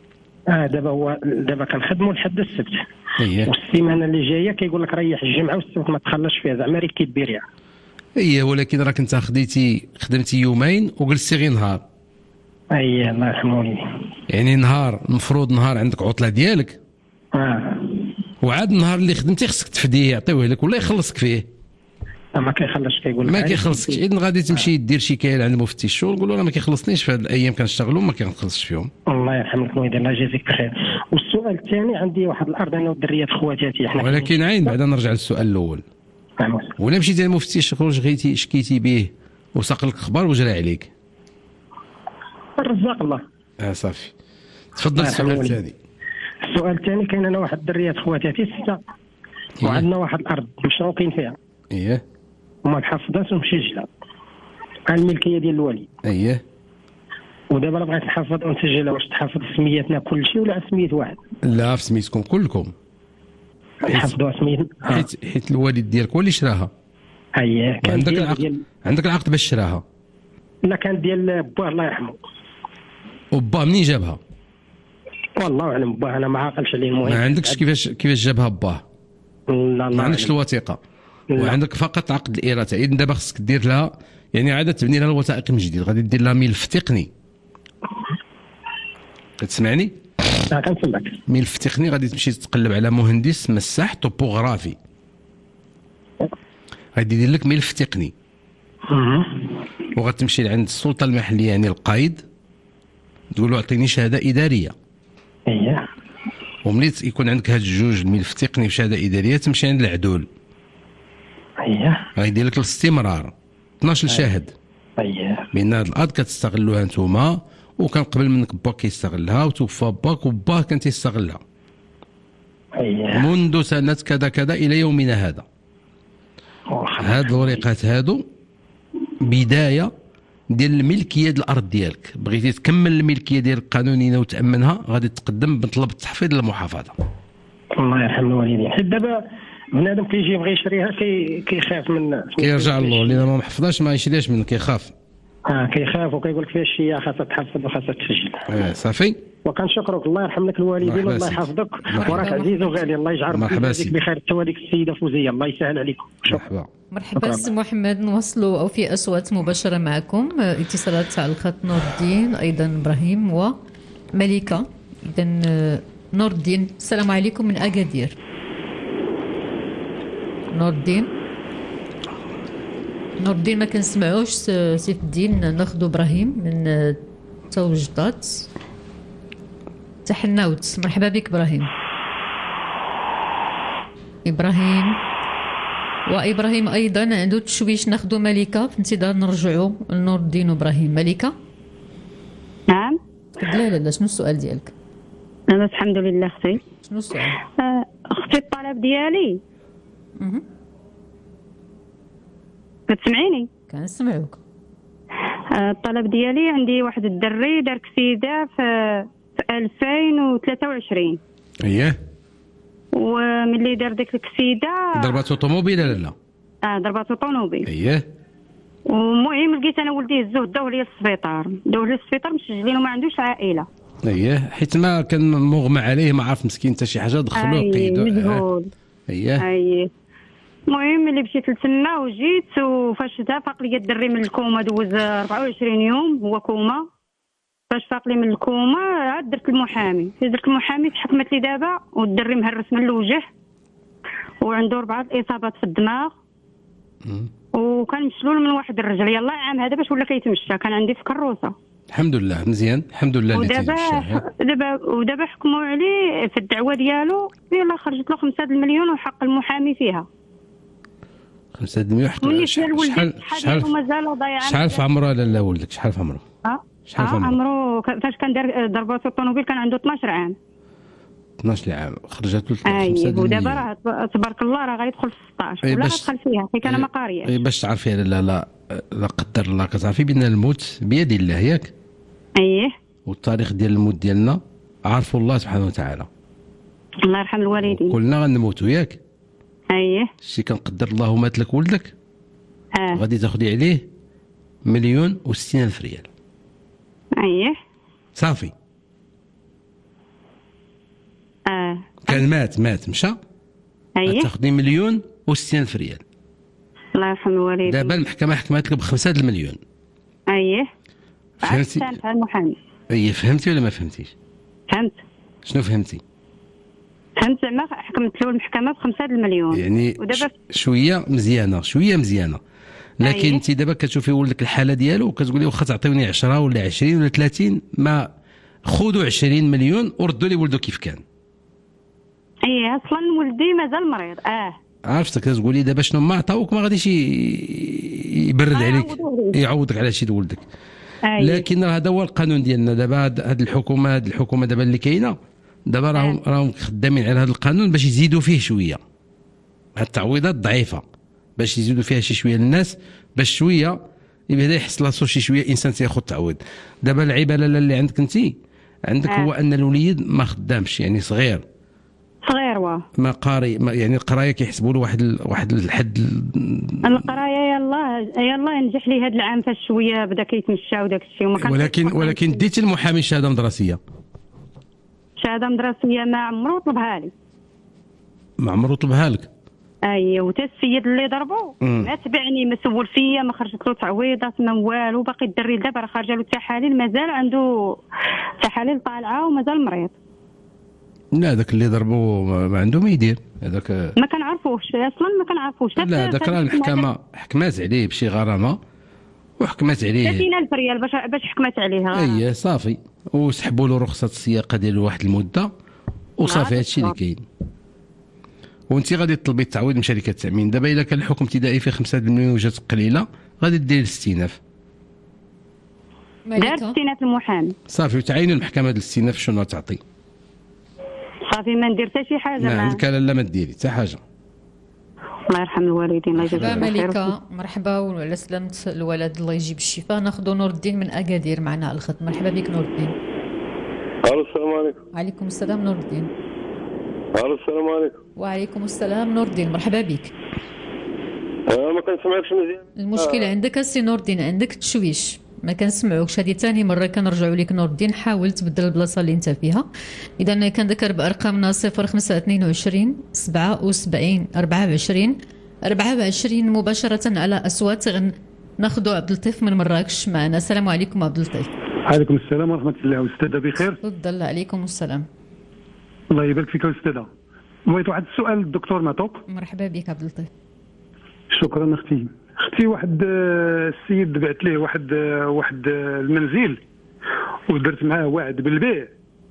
دابا كنخدموا لحد السبت. اييه. والسيمانه اللي جايه كيقول لك ريح الجمعه والسبت ما تخلصش فيها، زعما ريكي بيريا. اييه، ولكن راك انت خدمتي يومين وجلستي غير نهار. اييه الله يرحمه والدي. يعني نهار المفروض نهار عندك عطله ديالك. وعاد النهار اللي خدمتي خصك تفديه يعطيوه لك ولا يخلصك فيه. ما كيخلصش، كيقول لك ما كيخلصش. اذا غادي تمشي دير شكايه عند مفتي الشغل، قول له انا ما كيخلصنيش في هذه الايام كنشتغلوا ما كنخلصش فيهم. الله يرحمك الوالد، الله يجازيك بخير. والسؤال الثاني، عندي واحد الارض انا والدريات خواتاتي احنا. ولكن عين بعدا نرجع للسؤال الاول. ولا مشيتي للمفتي الشغل شكيتي به وساق لك خبر وجرى عليك؟ الرزاق الله. صافي. تفضل السؤال الثاني. السؤال الثاني، كاين انا واحد الدريات خواتاتي 6 وعندنا واحد الارض مشروكين فيها. اييه. وما تحفظاش ومسجله على الملكيه ديال الوالي. اييه. ودابا بغيت نحفظ ونسجلها، واش تحفظ سميتنا كل شيء ولا سميت واحد؟ لا، في سميتكم كلكم. نحفظوها سميتنا حيت الوالد ديالك هو اللي شراها. اييه. عندك العقد باش شراها؟ لا، كان ديال باه الله يرحمه. وباه منين جابها؟ والله اعلم باه، انا ما عاقلش عليه. المهم ما عندكش كيفاش جابها باه؟ لا، ما عندكش الوثيقه. وعندك فقط عقد الإيرث. إذن دابا خصك دير لها، يعني عاد تبني لها الوثائق من جديد. غادي دير لها ملف تقني. كتسمعني؟ كنسمعك. ملف تقني غادي تمشي تقلب على مهندس مساح توبوغرافي. غادي يدير لك ملف تقني. وغتمشي لعند السلطه المحليه، يعني القايد، تقول له اعطيني شهاده اداريه. اييه. وملي يكون عندك هاد الجوج، الملف التقني وشهاده اداريه، تمشي عند العدول. اييه. غيدير لك الاستمرار 12 شاهد. اييه. بان هاد الارض كتستغلوها نتوما، وكان قبل منك باك كيستغلها، وتوفى باك وباه كان تيستغلها. اييه. منذ سنه كذا كذا الى يومنا هذا. هاد الوريقات هادو بدايه ديال الملكيه ديال الارض ديالك. بغيتي تكمل الملكيه ديالك قانونيا وتامنها، غادي تقدم بطلب التحفيظ للمحافظه. الله يرحم الوالدين. حيت دابا بنادم كيجي يبغي يشريها كيخاف من كيرجع له، اللي ما محفظاش ما يشريهاش منك، كيخاف. كيخاف وكيقول لك فيها الشيء خاصها تحفظ وخاصها تسجل. صافي. وكنشكرك، الله يرحم لك الوالدين والله يحفظك، وراك عزيز وغالي. الله يجعل فيك بخير انت وديك السيده فوزيه، الله يسهل عليكم. مرحبا سي محمد، نواصلوا في اصوات مباشره معكم. اتصالات على الخط نور الدين، ايضا ابراهيم وملكه. اذا نور الدين، السلام عليكم من اكادير. نور الدين ما كنسمعوش سيف الدين. ناخذ ابراهيم من توجدات تحناوت. مرحبا بك ابراهيم ايضا عنده تشويش. ناخذ ملكه في انتظار نرجعوا لنور الدين وابراهيم. ملكه. نعم. لا شنو السؤال ديالك؟ انا الحمد لله اختي. شنو السؤال؟ اختي الطلب ديالي. كتسمعيني؟ كنسمعوك. الطلب ديالي، عندي واحد الدري دار كسيده في 2023. اييه. وملي دار ديك الكسيده ضربات طوموبيل ولا لا؟ ضرباتو طونوبيل. اييه. ومهم لقيت انا ولدي هزوه داوه ليا للسبيطار، مسجلينه ما عندوش عائله. اييه، حيت ما كان مغمى عليه، ما عارف مسكين حتى شي حاجه، دخلوه قيدوه. مجهول. اييه. المهم اللي مشيت لتما وجيت، وفاش فاق لي الدري من الكوما، دوز 24 يوم هو كوما. فاش فاق لي من الكوما عاد درت المحامي، تحكمت لي دابا، والدري مهرس من الوجه وعنده 4 اصابات في الدماغ، وكان مشلول من واحد الرجل. يلا عام هذا باش ولا كيتمشى، كان عندي في كروسه. الحمد لله مزيان، الحمد لله. ودابا حكموا عليه في الدعوه ديالو، يلا خرجت له 5 المليون وحق المحامي فيها 5 المليون. شحال في عمره لالا ولدك؟ شحال في عمره؟ شحال في عمره فاش كان دار ضربات الطوموبيل كان عنده 12 عام. 12 عام خرجت له 5 المليون. ودابا راه تبارك الله راه غيدخل في 16 ولا غيدخل فيها، حيت انا ما قارياش. باش تعرفي لا قدر الله، كتعرفي بان الموت بيد الله، ياك؟ اييه. والتاريخ ديال الموت ديالنا عارفوا الله سبحانه وتعالى. الله يرحم الوالدين. كلنا غنموتوا، ياك؟ اييه. شي كان قدر الله مات لك ولدك، غادي تاخذي عليه 1,060,000 ريال. اييه. صافي. كان مات مشى. اييه. تاخذي 1,060,000 ريال. الله يرحم الوالدين. دابا المحكمه حكمت لك ب5 المليون. اييه. فهمتي؟ المحامي. اييه، فهمتي ولا ما فهمتيش؟ فهمت. شنو فهمتي؟ فهمت زعما حكمت له المحكمه ب5 المليون. يعني شويه مزيانه. لكن انت دابا كتشوفي ولدك الحاله ديالو وكتقولي واخا تعطيوني 10 ولا 20 ولا 30، ما خذوا 20 مليون وردوا لي ولده كيف كان. اييه، اصلا ولدي مازال مريض. عرفتك كتقولي دابا شنو ما عطاوك ما غاديش يبرد عليك، يعوضك على شي ولدك. لكن هذا هو القانون ديالنا دابا. هذه الحكومه دابا اللي كاينه دابا راهم خدامين على هذا القانون باش يزيدوا فيه شويه. هاد التعويضات ضعيفه، باش يزيدوا فيها شي شويه للناس، باش شويه يبدا يحس راسو شي شويه انسان تياخذ تعويض. دابا العيب اللي عندك انت هو ان الوليد ما خدامش، يعني صغير ما قاري، يعني القرايه كيحسبوا له واحد الحد. القرايه يلا ينجح لي هذا العام فاش شويه بدا كيتمشى وداك الشيء، ولكن ديتي المحامي شهاده مدرسيه ما عمرو طلبها لي. ما عمرو طلبها لك؟ اييه. وتا السيد اللي ضربو ما تبعني، ما سول فيا، ما خرجت له تعويضات ما والو. باقي الدري دابا راه خارجه له التحاليل، مازال عنده تحاليل طالعه ومازال مريض. لا هذاك اللي ضربو ما عنده ما يدير، هذاك ما كنعرفوش اصلا، ما كنعرفوش. لا هذاك راه المحكمه حكمات عليه بشي غرامه وحكمات عليه 30,000 ريال باش حكمت عليها. اييه صافي، وسحبوا له رخصه السياقه ديالو واحد المده وصافي. هادشي اللي كاين. وانت غادي تطلبي التعويض من شركه التامين. دابا الا كان الحكم ابتدائي فيه 5 المليون وجات قليله غادي دير 60,000. دار 60,000 المحامي صافي، وتعينوا المحكمه ديال 60,000 شنو تعطي. صافي ما ندير حتى شي حاجه. ما عندك لا ما ديري حتى حاجه. الله يرحم الوالدين. الله يجزاك الخير. ملكه مرحبا وعلى سلامة الولد، الله يجيب الشفاء. ناخذ نور الدين من اكادير معنا على الخط. مرحبا بك نور الدين. الو السلام عليكم. وعليكم السلام نور الدين. الو السلام عليكم. وعليكم السلام نور الدين، مرحبا بك. ما كنسمعكش مزيان. المشكله عندك السي نور الدين، عندك تشويش، ما كنسمعوكش. هذه ثاني مره كنرجعوا لك نور الدين، حاول تبدل البلاصه اللي انت فيها. اذا كنذكر بارقامنا 0522 77 24 مباشره على اصوات. ناخذوا عبد اللطيف من مراكش معنا. السلام عليكم عبد اللطيف. وعليكم السلام ورحمه الله. استاذه بخير؟ تفضل. عليكم السلام. الله يبارك فيك استاذه. بغيت واحد السؤال للدكتور معطوق. مرحبا بك عبد اللطيف. شكرا اختي واحد السيد بعت ليه واحد المنزل ودرت معاه وعد بالبيع.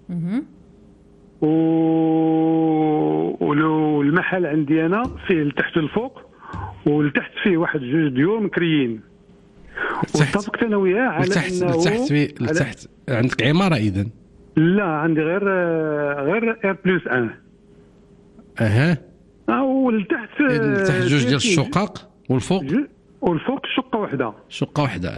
والمحل عندي انا فيه لتحت الفوق، ولتحت فيه واحد 2 ديور مكريين. واتفقت انا وياه على لتحت عندك عماره اذا؟ لا عندي غير R+1. اها. ولتحت 2 ديال الشقق والفوق والفوق شقه واحده. شقه واحده.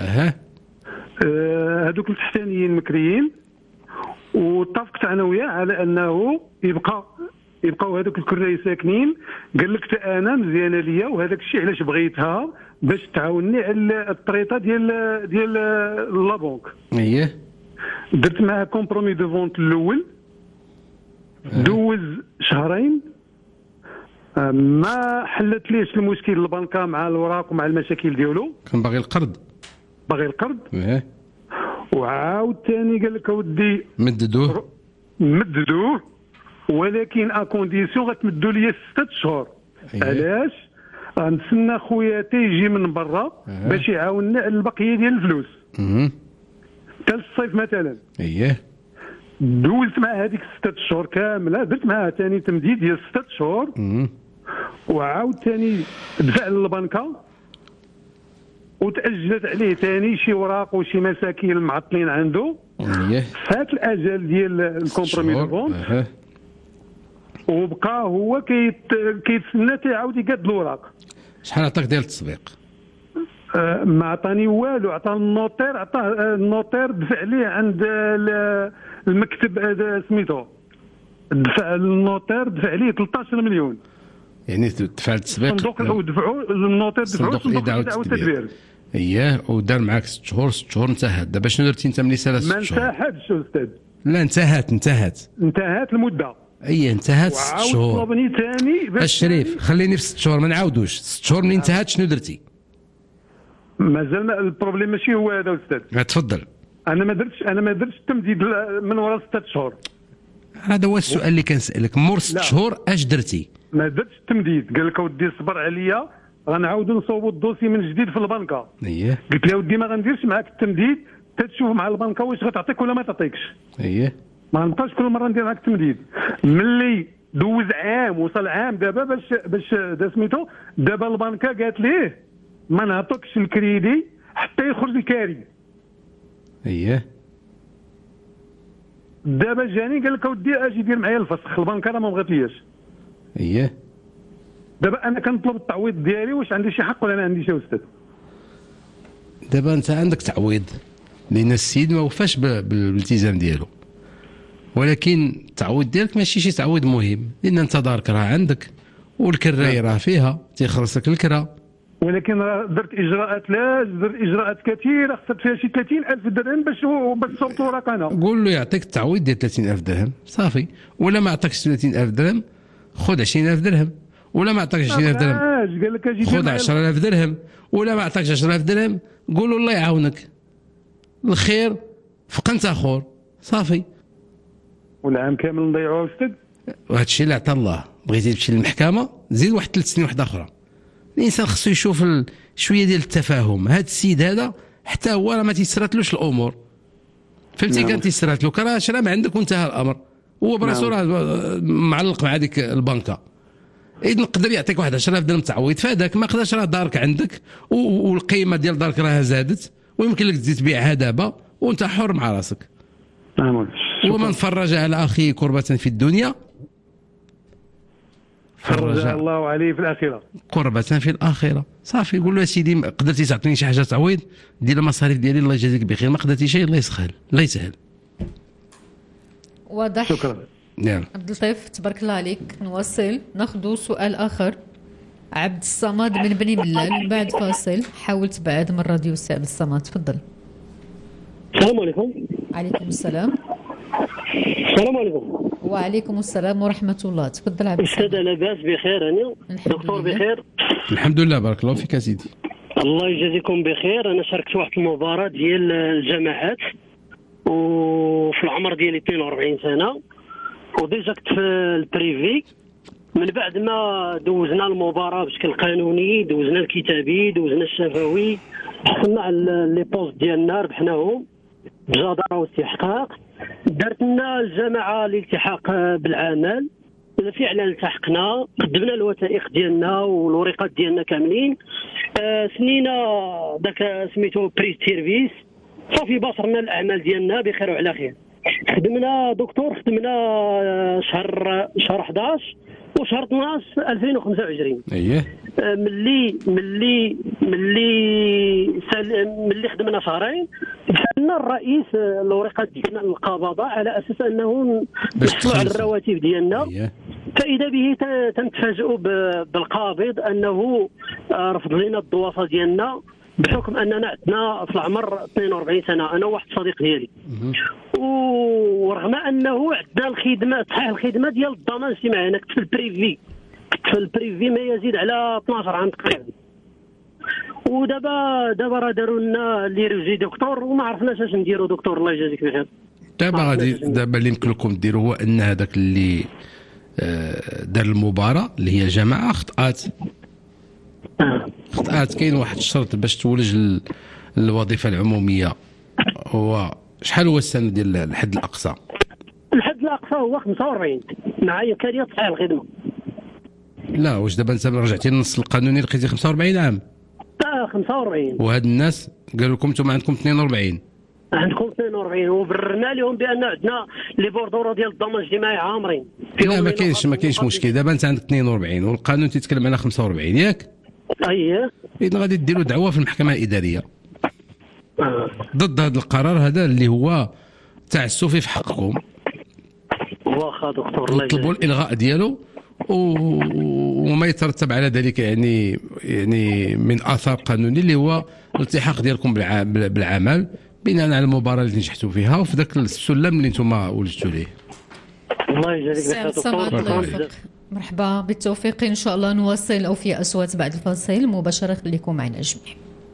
هذوك التحتانيين مكريين، واتفقت انا وياه على انه يبقاو هذوك الكراي ساكنين. قال لك انا مزيانه ليا، وهذاك الشيء علاش بغيتها باش تعاونني على الطريطه ديال لابونك. اييه. درت معاه كومبرومي دو فونت الاول، دوز شهرين ما حلت ليش المشكل البنكه مع الوراق ومع المشاكل ديالو. كان باغي القرض. وعاود ثاني قال لك اودي مددوه، ولكن اكونديسيون غتمدوا لي 6 شهور. علاش؟ غنتسنى خويا تيجي من برا باش يعاوننا على البقيه ديال الفلوس حتى الصيف مثلا. دوزت مع هذيك 6 شهور كامله، درت معاه ثاني تمديد ديال 6 شهور. وعاود ثاني دفع للبنكه، وتأجلت عليه ثاني شي وراق وشي مساكين معطلين عنده. فات الاجل ديال الكومبرومي دو فونت، وبقى هو كيتسنى تعاود يقاد الوراق. شحال عطاك ديال التسويق؟ ما عطاني والو، عطاه النوتير دفع ليه عند المكتب سميتو، دفع النوتير دفع ليه 13 مليون. يعني دفع التسويق صندوق دفعوا النوتير، دفعوا صندوق الايداع والتدبير. ودار معاك 6 شهور. 6 شهور انتهت. دابا شنو درتي انت ملي سالت 6 شهور؟ ما انتهتش استاذ. لا انتهت المده. انتهت 6 شهور. وعاود طلبني ثاني الشريف خليني في 6 شهور ما نعاودوش. 6 شهور ملي انتهت شنو درتي؟ مازال البروبليم ماشي هو هذا استاذ. تفضل. انا ما درتش التمديد من وراء 6 شهور. هذا هو السؤال اللي كنسالك. مور 6 شهور اش درتي؟ ما درتش التمديد. قال لك اودي صبر عليا، غنعاودوا نصوبوا الدوسي من جديد في البنكه. قلت له اودي ما غنديرش معاك التمديد حتى تشوف مع البنكه واش غتعطيك ولا ما تعطيكش. ما نبقاش كل مره ندير معاك التمديد. ملي دوز عام، وصل عام دابا باش سميتو، دابا البنكه قالت ليه ما نعطوكش الكريدي حتى يخرج الكاري. دابا جاني قال لك اودي اجي دير معايا الفسخ، البنكه راه ما بغاتلياش. دابا انا كنطلب التعويض ديالي، واش عندي شي حق ولا ما عنديش يا استاذ؟ دابا انت عندك تعويض لان السيد ما وفاش بالالتزام ديالو، ولكن التعويض ديالك ماشي شي تعويض مهم، لان انت دارك راه عندك والكراي راه فيها تيخلص لك الكرا. ولكن درت اجراءات كثيره، خسرت فيها شي 30,000 درهم باش صوبت وراك. انا قول له يعطيك التعويض ديال 30,000 درهم صافي، ولا ما عطاكش 30,000 درهم خذ 20,000 درهم، ولا ما عطاكش 20,000 درهم قال لك اجي خذ 10,000 درهم، ولا ما عطاكش 10,000 درهم قول له الله يعاونك، الخير فوق انت اخر صافي. والعام كامل نضيعوه استاذ. وهذا الشيء اللي عطى الله. بغيتي تمشي للمحكمه زيد واحد 3 سنين واحده اخرى. الانسان خصو يشوف شويه ديال التفاهم. هذا السيد هذا حتى هو راه ما تيسراتلوش الامور، فهمتي؟ كان تيسرات له كرا شرا ما عندك وانتهى الامر، هو براسو راه معلق مع هذيك البنكه. إذا نقدر يعطيك واحد 10,000 درهم تعويض فهداك، ما قدرش راه دارك عندك والقيمه ديال دارك راها زادت، ويمكن لك تزيد تبيعها دابا وانت حر مع راسك. ومن فرج على اخيه كربة في الدنيا فرج الله عليه في الاخره كربة في الاخره. صافي قول له سيدي قدرتي تعطيني شي حاجه تعويض دير المصاريف ديالي الله يجازيك بخير، ما قدرتي شيء الله يسهل الله يسهل. واضح. شكرا. نعم عبد اللطيف تبارك الله عليك. نواصل ناخذ سؤال اخر. عبد الصمد من بني ملال. بعد فاصل حاول تبعد من الراديو سي عبد الصمد. تفضل. السلام عليكم. عليكم السلام. السلام عليكم. وعليكم السلام ورحمة الله. تفضل عبد الصمد. أستاذ لاباس بخير؟ أنا دكتور بخير؟ الحمد لله بارك الله فيك سيدي. الله يجازيكم بخير. أنا شاركت واحد المباراة ديال الجماعات وفي العمر ديالي 42 سنة، وديجا كنت في البريفي. من بعد ما دوزنا المباراة بشكل قانوني، دوزنا الكتابي، دوزنا الشفوي، حصلنا على لي بوست ديالنا ربحناهم بجدارة واستحقاق. دارت لنا الجماعة الالتحاق بالعمل، فعلا التحقنا، قدمنا الوثائق ديالنا والورقات ديالنا كاملين، سنينا داك سميتو بري سيرفيس، صافي باشرنا الاعمال ديالنا بخير وعلى خير. خدمنا دكتور، خدمنا شهر 11 وشهر 12 2025. اييه ملي خدمنا شهرين دخلنا الرئيس الورقات ديالنا للقبضه على اساس انه نحصلوا على الرواتب ديالنا. فاذا به تنتفاجئوا بالقابض انه رفض لنا الدواسه ديالنا بحكم اننا عندنا في العمر 42 سنه انا وواحد الصديق ديالي. ورغم انه عندنا الخدمه صحيح الخدمه ديال الضمان الاجتماعي انا كنت في البريفي ما يزيد على 12 عام تقريبا. ودابا راه داروا لنا اللي رجي دكتور وما عرفناش اش نديروا دكتور الله يجازيك بخير. دابا اللي يمكن لكم ديروا هو ان هذاك اللي دار المباراة اللي هي الجماعة خطأت كاين واحد الشرط باش تولج الوظيفة العمومية. هو شحال هو السنة ديال الحد الأقصى؟ الحد الأقصى هو 45 مع إمكانية صحيح الخدمة. لا واش دابا انت رجعتي للنص القانوني لقيتي 45 عام؟ 45. وهاد الناس قالوا لكم انتم عندكم 42. عندكم 42 وبرنا لهم بان عندنا لي بوردورو ديال الضمان الاجتماعي عامرين. لا ما كاينش مشكل. دابا انت عندك 42 والقانون تيتكلم على 45 ياك؟ اييه. اذا غادي ديروا دعوه في المحكمه الاداريه ضد هذا القرار هذا اللي هو تعسفي في حقكم. واخا دكتور الله يجزيك. طلبوا الالغاء ديالو وما يترتب على ذلك يعني من اثار قانوني اللي هو الالتحاق ديالكم بالعمل بناء على المباراه اللي نجحتوا فيها وفي ذاك السلم اللي نتوما ولجتوا ليه. الله يجزيك دكتور. مرحبا بالتوفيق ان شاء الله. نواصل او في اصوات بعد الفاصل مباشره. خليكم معنا جميعا.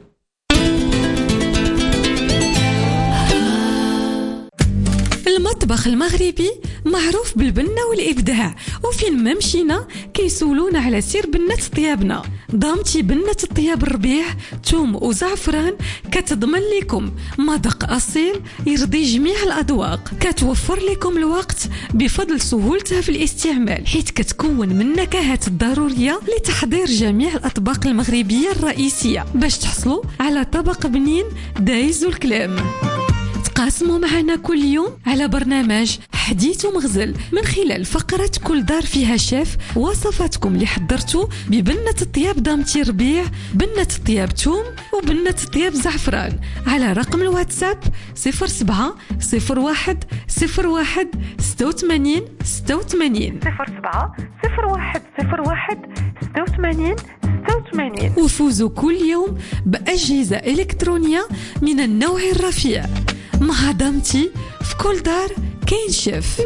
المطبخ المغربي معروف بالبنة والإبداع، وفين ما مشينا كيسولونا على سير بنة طيابنا. ضامتي بنة الطياب الربيع توم وزعفران كتضمن لكم مذاق أصيل يرضي جميع الأذواق، كتوفر لكم الوقت بفضل سهولتها في الاستعمال، حيث كتكون من النكهات الضرورية لتحضير جميع الأطباق المغربية الرئيسية باش تحصلوا على طبق بنين دايز الكلام. تقاسموا معنا كل يوم على برنامج حديث ومغزل من خلال فقرة كل دار فيها شيف وصفاتكم اللي حضرتوا ببنة الطياب دامتي ربيع، بنة الطياب توم، وبنة الطياب زعفران على رقم الواتساب 07 01 01 86 86 07 01 01 86 86. وفوزوا كل يوم بأجهزة إلكترونية من النوع الرفيع. مع دامتي في كل دار كاين شيف.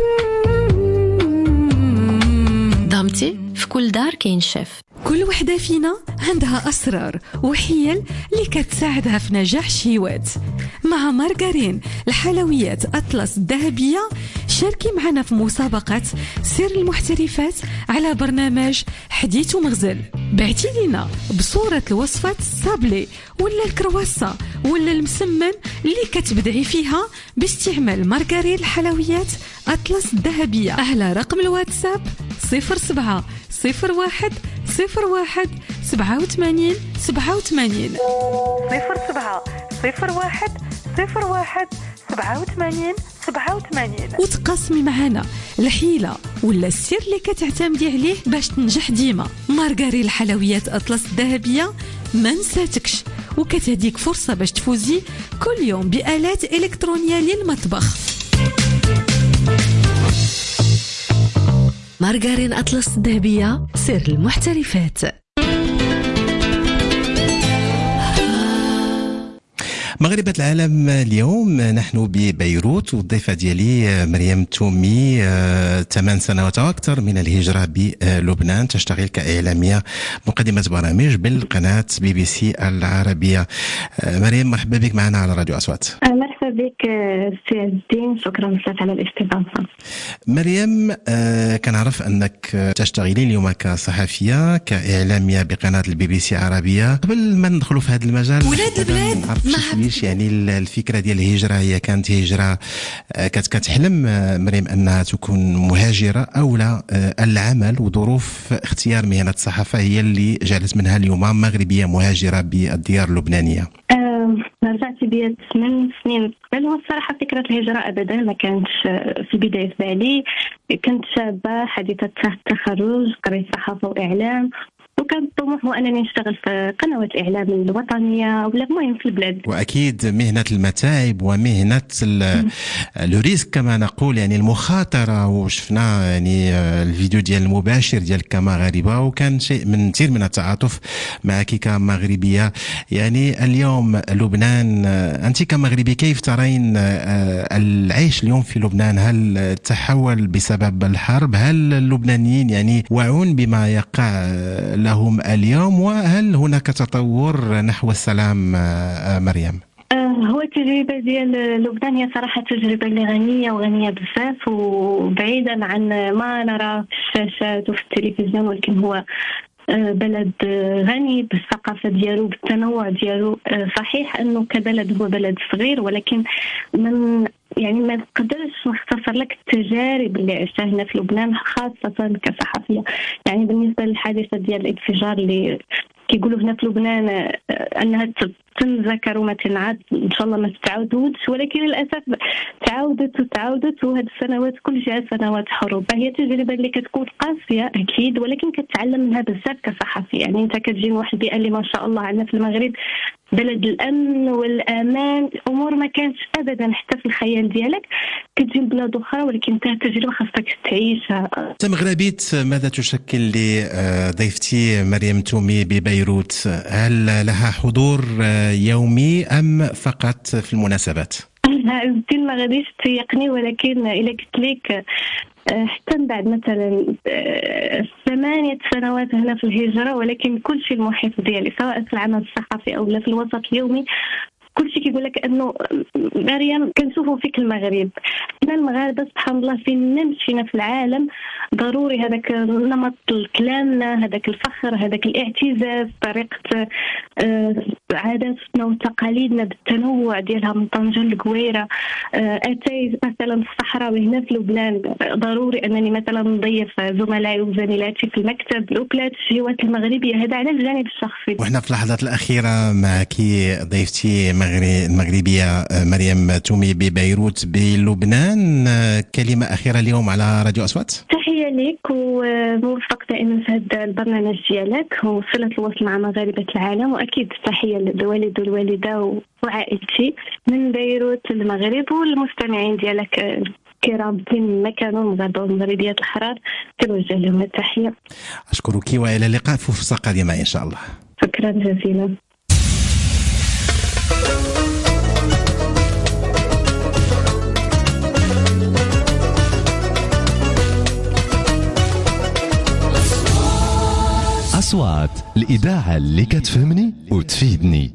دامتي في كل دار كاين شيف. كل وحدة فينا عندها أسرار وحيل اللي كتساعدها في نجاح الشهوات. مع مارغرين الحلويات أطلس الذهبية شاركي معنا في مسابقة سر المحترفات على برنامج حديث ومغزل. بعتي لنا بصورة الوصفات الصابلي ولا الكرواسة ولا المسمن اللي كتبدعي فيها باستعمال مارغرين الحلويات أطلس الذهبية على رقم الواتساب 07 01 01 87 87 07 01 01 87 87. وتقاسمي معنا الحيلة ولا السر اللي كتعتمدي عليه باش تنجح ديما. مارغرين الحلويات أطلس الذهبية ما نساتكش، وكتهديك فرصة باش تفوزي كل يوم بآلات إلكترونية للمطبخ. مارغرين أطلس الذهبية سر المحترفات. مغربة العالم اليوم نحن ببيروت، والضيفة ديالي مريم تومي 8 سنوات وأكثر من الهجرة بلبنان، تشتغل كإعلامية مقدمة برامج بالقناة BBC العربية. مريم مرحبا بك معنا على راديو أصوات. مرحبا بك سي الدين، شكرا بزاف على الاستضافة. مريم كنعرف أنك تشتغلين اليوم كصحفية كإعلامية بقناة BBC العربية. قبل ما ندخلوا في هذا المجال ولاد البلاد يعني الفكرة ديال الهجرة هي كانت هجرة كتحلم مريم أنها تكون مهاجرة أو لا العمل وظروف اختيار مهنة الصحافة هي اللي جعلت منها اليوم مغربية مهاجرة بالديار اللبنانية؟ رجعت بيا 8 سنين قبل. هو الصراحة فكرة الهجرة أبدا ما كانتش في البداية في بالي. كنت شابة حديثة التخرج، قريت صحافة وإعلام، وكان الطموح هو أنني نشتغل في قنوات الإعلام الوطنية ولا المهم في البلاد. وأكيد مهنة المتاعب ومهنة الريسك كما نقول، يعني المخاطرة، وشفنا يعني الفيديو ديال المباشر ديالك كمغاربة، وكان شيء من كثير من التعاطف معك كمغربية. يعني اليوم لبنان، أنت كمغربي كيف ترين العيش اليوم في لبنان؟ هل تحول بسبب الحرب؟ هل اللبنانيين يعني واعون بما يقع لهم اليوم؟ وهل هناك تطور نحو السلام مريم؟ هو التجربة ديال لبنان هي صراحة تجربة اللي غنية وغنية بزاف، وبعيدا عن ما نرى في الشاشات وفي التلفزيون، ولكن هو بلد غني بالثقافة ديالو بالتنوع ديالو. صحيح أنه كبلد هو بلد صغير، ولكن من يعني ما نقدرش نختصر لك التجارب اللي عشتها هنا في لبنان خاصة كصحفية. يعني بالنسبة للحادثة ديال الانفجار اللي كيقولوا هنا في لبنان أنها تنذكر وما تنعاد، إن شاء الله ما تتعاودش، ولكن للأسف تعاودت وهذه السنوات كلها سنوات حروب. هي تجربة اللي كتكون قاسية أكيد، ولكن كتعلم منها بزاف كصحفي. يعني أنت كتجي من واحد البيئة اللي ما شاء الله عندنا في المغرب بلد الأمن والأمان، أمور ما كانتش أبدا حتى في الخيال ديالك. كتجي لبلاد أخرى ولكن انت تجربة خاصك تعيشها. أنت مغربيت، ماذا تشكل لضيفتي مريم تومي ببيروت؟ هل لها حضور يومي أم فقط في المناسبات؟ الدين ما غاديش تيقني، ولكن إلا قلت لك حتى من بعد مثلا 8 سنوات هنا في الهجرة، ولكن كل شيء المحيط ديالي سواء في العمل الصحفي أو لا في الوسط اليومي كل شيء كيقول لك انه مريم كنشوفوا فيك المغرب. حنا المغاربه سبحان الله فين مشينا في العالم ضروري هذاك نمط كلامنا، هذاك الفخر، هذاك الاعتزاز، طريقه عاداتنا وتقاليدنا بالتنوع ديالها من طنجة لقويرة. اتيت مثلا في الصحراء وهنا في لبنان ضروري انني مثلا نضيف زملائي وزميلاتي في المكتب الاكلات الشهوات المغربيه، هذا على الجانب الشخصي. وحنا في اللحظات الاخيره معك ضيفتي المغربيه مريم تومي ببيروت بلبنان، كلمه اخيره اليوم على راديو اصوات. تحيه لك وموفق دائما في هذا البرنامج ديالك وصله الوصل مع مغاربه العالم، واكيد تحيه للوالد والوالده وعائلتي من بيروت المغرب والمستمعين ديالك الكرام فين ما كانوا المغاربه والمغربيات الحرار كنوجه لهم التحيه. اشكرك والى اللقاء في فرصه قادمه ان شاء الله. شكرا جزيلا. أصوات الإذاعة اللي كتفهمني وتفيدني.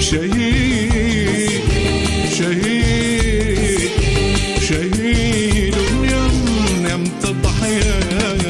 شهيد شهيد شهيد يم تضحية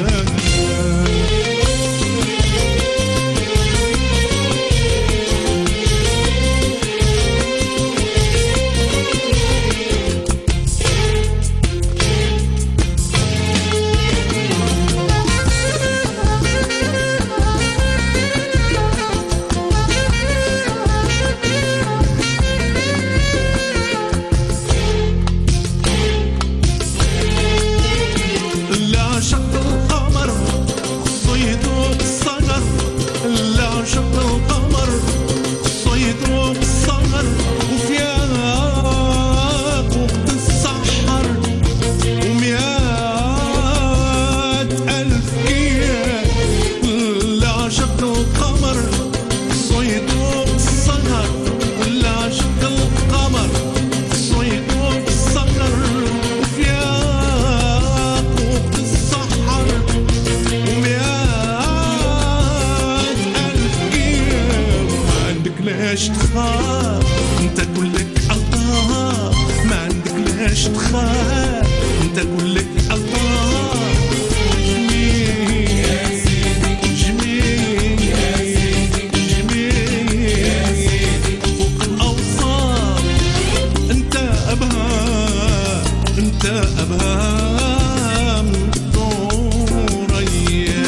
ليش تخاف انت كلك الله ما عندك ليش تخاف انت كلك الله جميل يا سيدي جميل يا سيدي جميل يا سيدي فوق الأوصاف انت أبهام انت أبهام طورية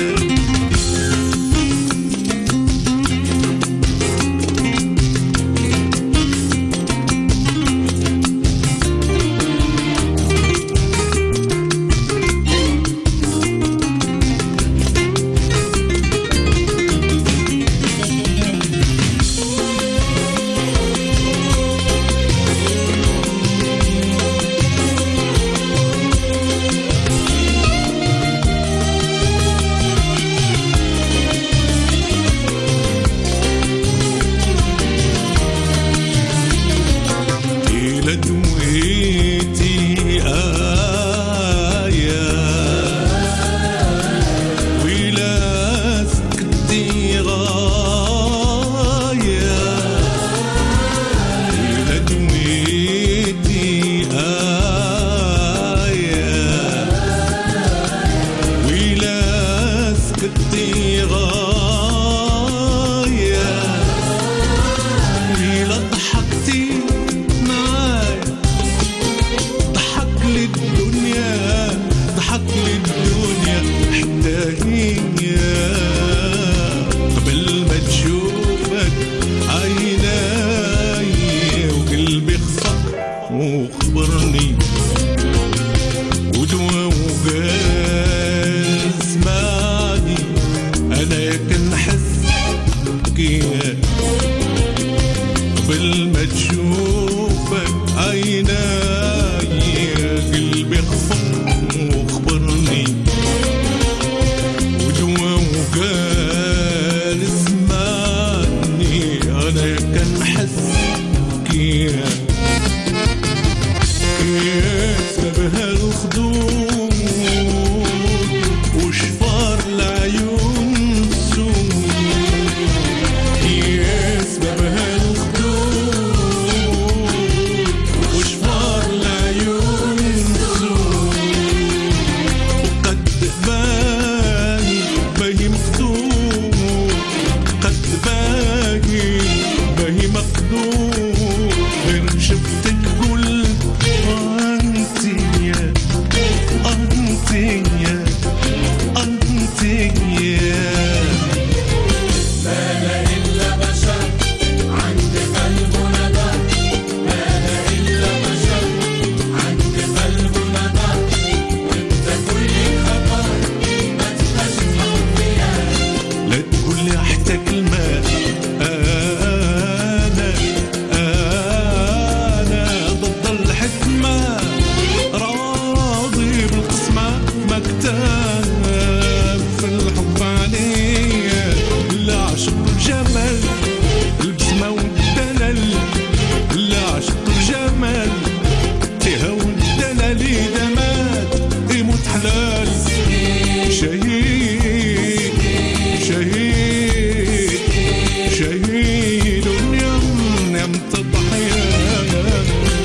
ايام تضحيه.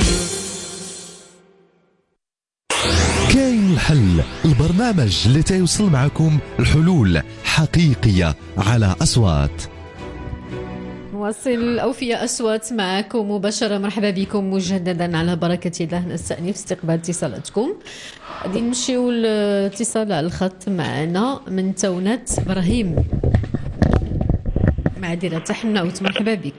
كاين الحل، البرنامج اللي تيوصل معكم الحلول حقيقية على أصوات. نواصل الأوفياء أصوات معكم مباشرة. مرحبا بكم مجددا على بركة الله. نستأنف استقبال اتصالاتكم. غادي نمشيو الاتصال على الخط معنا من تونات. إبراهيم معذرة تحنوت، مرحبا بك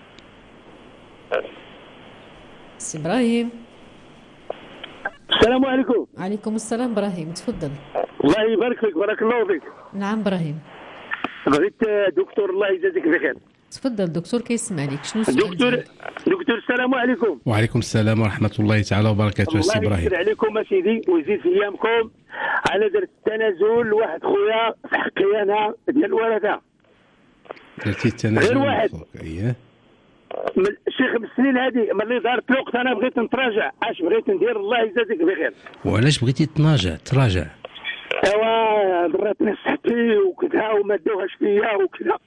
سي إبراهيم. السلام عليكم. عليكم السلام إبراهيم، تفضل. الله يبارك فيك، بارك الله فيك. نعم إبراهيم. بغيت دكتور الله يجازيك بخير. تفضل دكتور كيسمع لك. شنو السؤال؟ دكتور السلام عليكم. وعليكم السلام ورحمة الله تعالى وبركاته. سي إبراهيم الله يسر عليكم أسيدي ويزيد في أيامكم. أنا درت التنازل لواحد خويا في حقي أنا ديال الورثة. درتي التنازل غير واحد. اييه شي 5 سنين هذه ملي ظهرت الوقت أنا بغيت نتراجع. اش بغيت ندير الله يجازيك بخير. وعلاش بغيتي تراجع؟ ايوا ضرتني صحتي وكذا وما داوهاش فيا وكذا.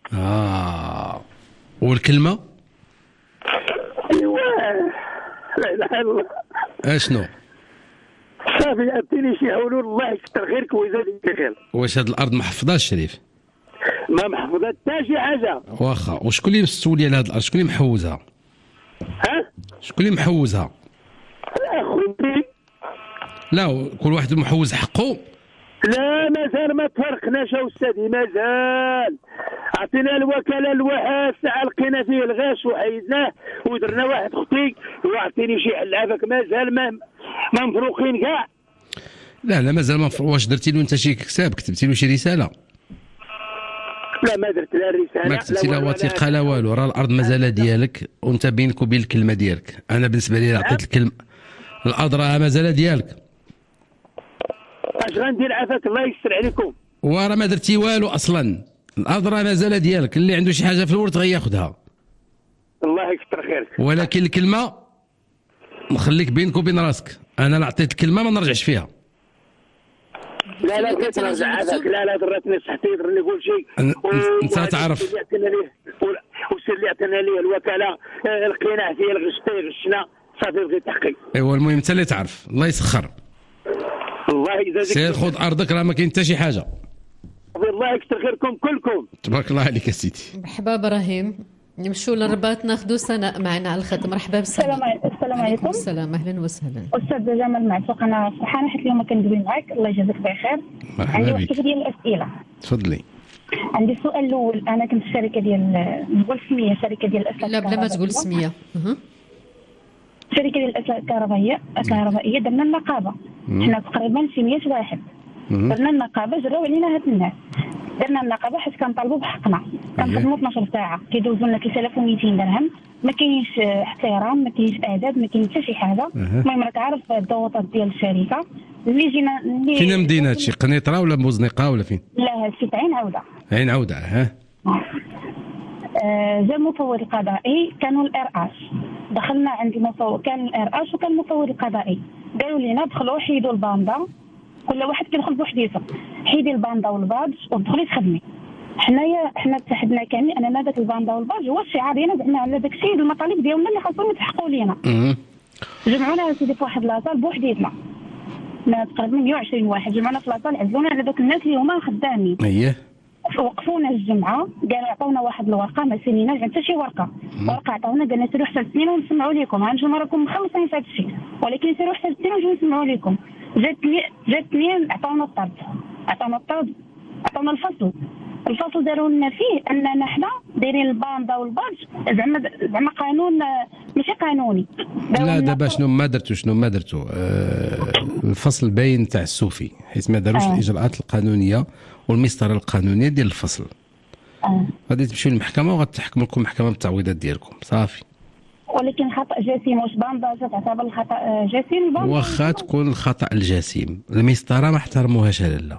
والكلمة؟ ايوا لا اله الا الله. اشنو؟ صافي عطيني شي حلول الله يكثر خيرك ويزيدك بخير. واش هاد الأرض محفظة الشريف؟ ما محفوظة حتى شي حاجة. واخا، وشكون اللي مستولي على هاد الأرض؟ شكون اللي محوزها؟ شكون اللي محوزها؟ خوتي. لا كل واحد محوز حقه. لا مازال ما تفرقناش استاذي، مازال عطينا الوكاله الواحد ساعه لقينا فيه الغاش وحيدناه ودرنا واحد اختي وعطيني شي حل عافاك. مازال ما مفروقين كاع. لا مازال ما واش درتي له انت شي كتاب؟ كتبتي له شي رساله؟ لا ما درت لا رساله، ما كتبتي لا وثيقه لا والو. راه الارض مازال ديالك وانت بينك وبين الكلمه ديالك. انا بالنسبه لي عطيت الكلمه، الارض راه مازال ديالك. اش غندير عافاك الله يستر عليكم. وراه ما درتي والو اصلا، الارض راه مازال ديالك. اللي عنده شي حاجه في الورث غياخذها. الله يكثر خيرك. ولكن الكلمه نخليك بينك وبين راسك. انا لا عطيت الكلمه ما نرجعش فيها. لا بغيت نرجع عافاك. لا درتني صحتي درني كل شيء. انت تعرف والسر اللي عطينا ليه الوكاله لقيناه فيه الغشتي غشنا صافي بغيت حقي. ايوا المهم انت اللي تعرف. الله يسخر. الله يجازيك. سير خذ ارضك، راه ما كاين حتى شي حاجه. الله يكثر خيركم كلكم. تبارك الله عليك يا سيدي. مرحبا ابراهيم. نمشوا للرباط ناخذوا سناء معنا على الخط. مرحبا بسناء. السلام عليكم. السلام اهلا وسهلا. استاذ جمال معشوق، انا فرحانه حيت اليوم كندوي معاك. الله يجازيك بخير. عندي واحد ديال الاسئله. تفضلي. عندي السؤال الاول. انا كنت في شركه ديال نقول سميه شركه ديال الاسلاك. لا بلا ما تقول سميه. شركه ديال الاسلاك الكهربائيه درنا النقابه. حنا تقريبا شي 100 واحد. درنا النقابه جراو علينا هاد الناس. درنا النقابه حيت كنطالبوا بحقنا. كنخدموا 12 ساعه كيدوزوا لنا 3200 درهم. ما كاينش احترام، ما كاينش اعداد، ما كاين حتى شي حاجه. المهم راك عارف الضغوطات ديال الشركه اللي جينا فين مدينه هادشي؟ قنيطره ولا بوزنيقه ولا فين؟ لا هادشي في عين عوده. عين عوده. جا المفوض القضائي كانوا الار اش. دخلنا عند المفوض، كان الار اش وكان المفوض القضائي. قالوا لنا دخلوا حيدوا الباندا، كل واحد كيدخل بوحديته. حيدي الباندا والبادج ودخلي تخدمي. حنا اتحدنا كامل اننا داك الباندا والبادج هو الشعار ديالنا، زعما على داك الشيء المطالب ديالنا اللي خاصهم يتحققوا لينا. جمعونا سيدي في واحد لاصال بوحديتنا. تقريبا 120 واحد جمعنا في لاصال، عزلونا على دوك الناس اللي هما خدامين. وقفونا الجمعه، قالوا عطونا واحد الورقه، ما سنيناش حتى شي ورقه عطاونا، قالنا سيروا حتى السنين ونسمعوا لكم. هانتوما راكم مخلصين في هذا الشيء، ولكن سيروا حتى السنين ونجيو نسمعوا لكم. جات اثنين عطاونا الطرد، عطاونا الفصل داروا لنا فيه اننا حنا دايرين الباندا والبادج زعما قانون ماشي قانوني. لا دابا شنو ما درتو الفصل باين تاع السوفي، حيت ما داروش الاجراءات القانونيه والمسطره القانونيه ديال الفصل. غادي تمشيو للمحكمه وغتحكم لكم المحكمه بالتعويضات ديالكم صافي. ولكن خطا جسيم، واش باندا تعتبر الخطا جسيم؟ واخا تكون الخطا الجسيم، المسطره ما احترموهاش لالا.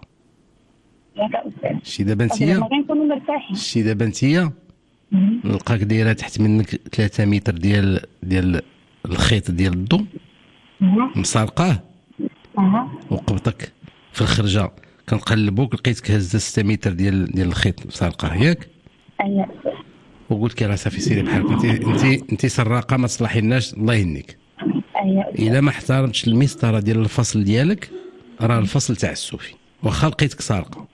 شي دابا نتيا شي دابا نتيا نلقاك دايره تحت منك 3 متر ديال الخيط ديال الضو مسارقاه وقبطك في الخرجه، كنقلبوك لقيتك هزه 6 متر ديال الخيط مسارقاه ياك. وقلت لها صافي سيري بحالك، انت سراقه ما تصلحيناش الله يهنيك. الا ما احترمتش المسطره ديال الفصل ديالك راه الفصل تاع السوفي واخا لقيتك سارقه.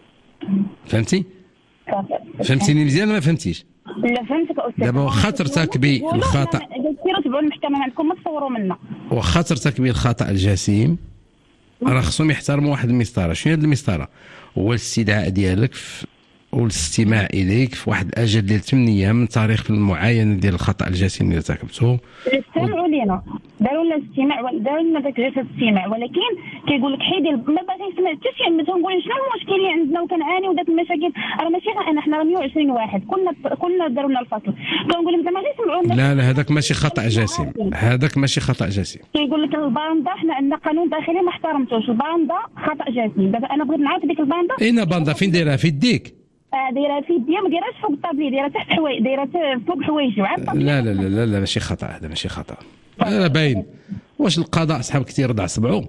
فهمتيني مزيان ما فهمتيش؟ لا فهمتك استاذ. دابا واخا ترتكبي الخطا، سيروا تبعوا المحكمه عندكم ما تصوروا منا، واخا ترتكبي الخطا الجسيم راه خصهم يحترموا واحد المسطره. شنو هاد المسطره؟ هو الاستدعاء ديالك والاستماع اليك في واحد الاجل ديال 8 ايام من تاريخ المعاينه ديال الخطا الجسيم اللي ارتكبته. استمعوا لينا، داروا لنا الاستماع، داروا لنا داك جلسه الاستماع، ولكن كيقول لك حيدي ما باغي يسمع حتى شي. تنقول شنو المشكل اللي عندنا وكنعانيو داك المشاكل، راه ماشي غير انا، حنا 120 واحد كلنا داروا لنا الفصل. كنقول لهم زعما غير يسمعوا لنا. لا هذاك ماشي خطا جسيم، هذاك ماشي خطا جسيم. كيقول لك الباندا حنا عندنا قانون داخلي ما احترمتوش، الباندا خطا جسيم. دابا انا بغيت نعرف ديك الباندا اين باندا فين دايرها؟ في يديك؟ دايره في يديا، ما دايراش فوق الطابلي، دايره تحت حوايج، دايره فوق حوايجي وعاد الطابلي. لا ماشي خطا، هذا ماشي خطا. لا باين. واش القضاء صحاب كثير رضع صبعو؟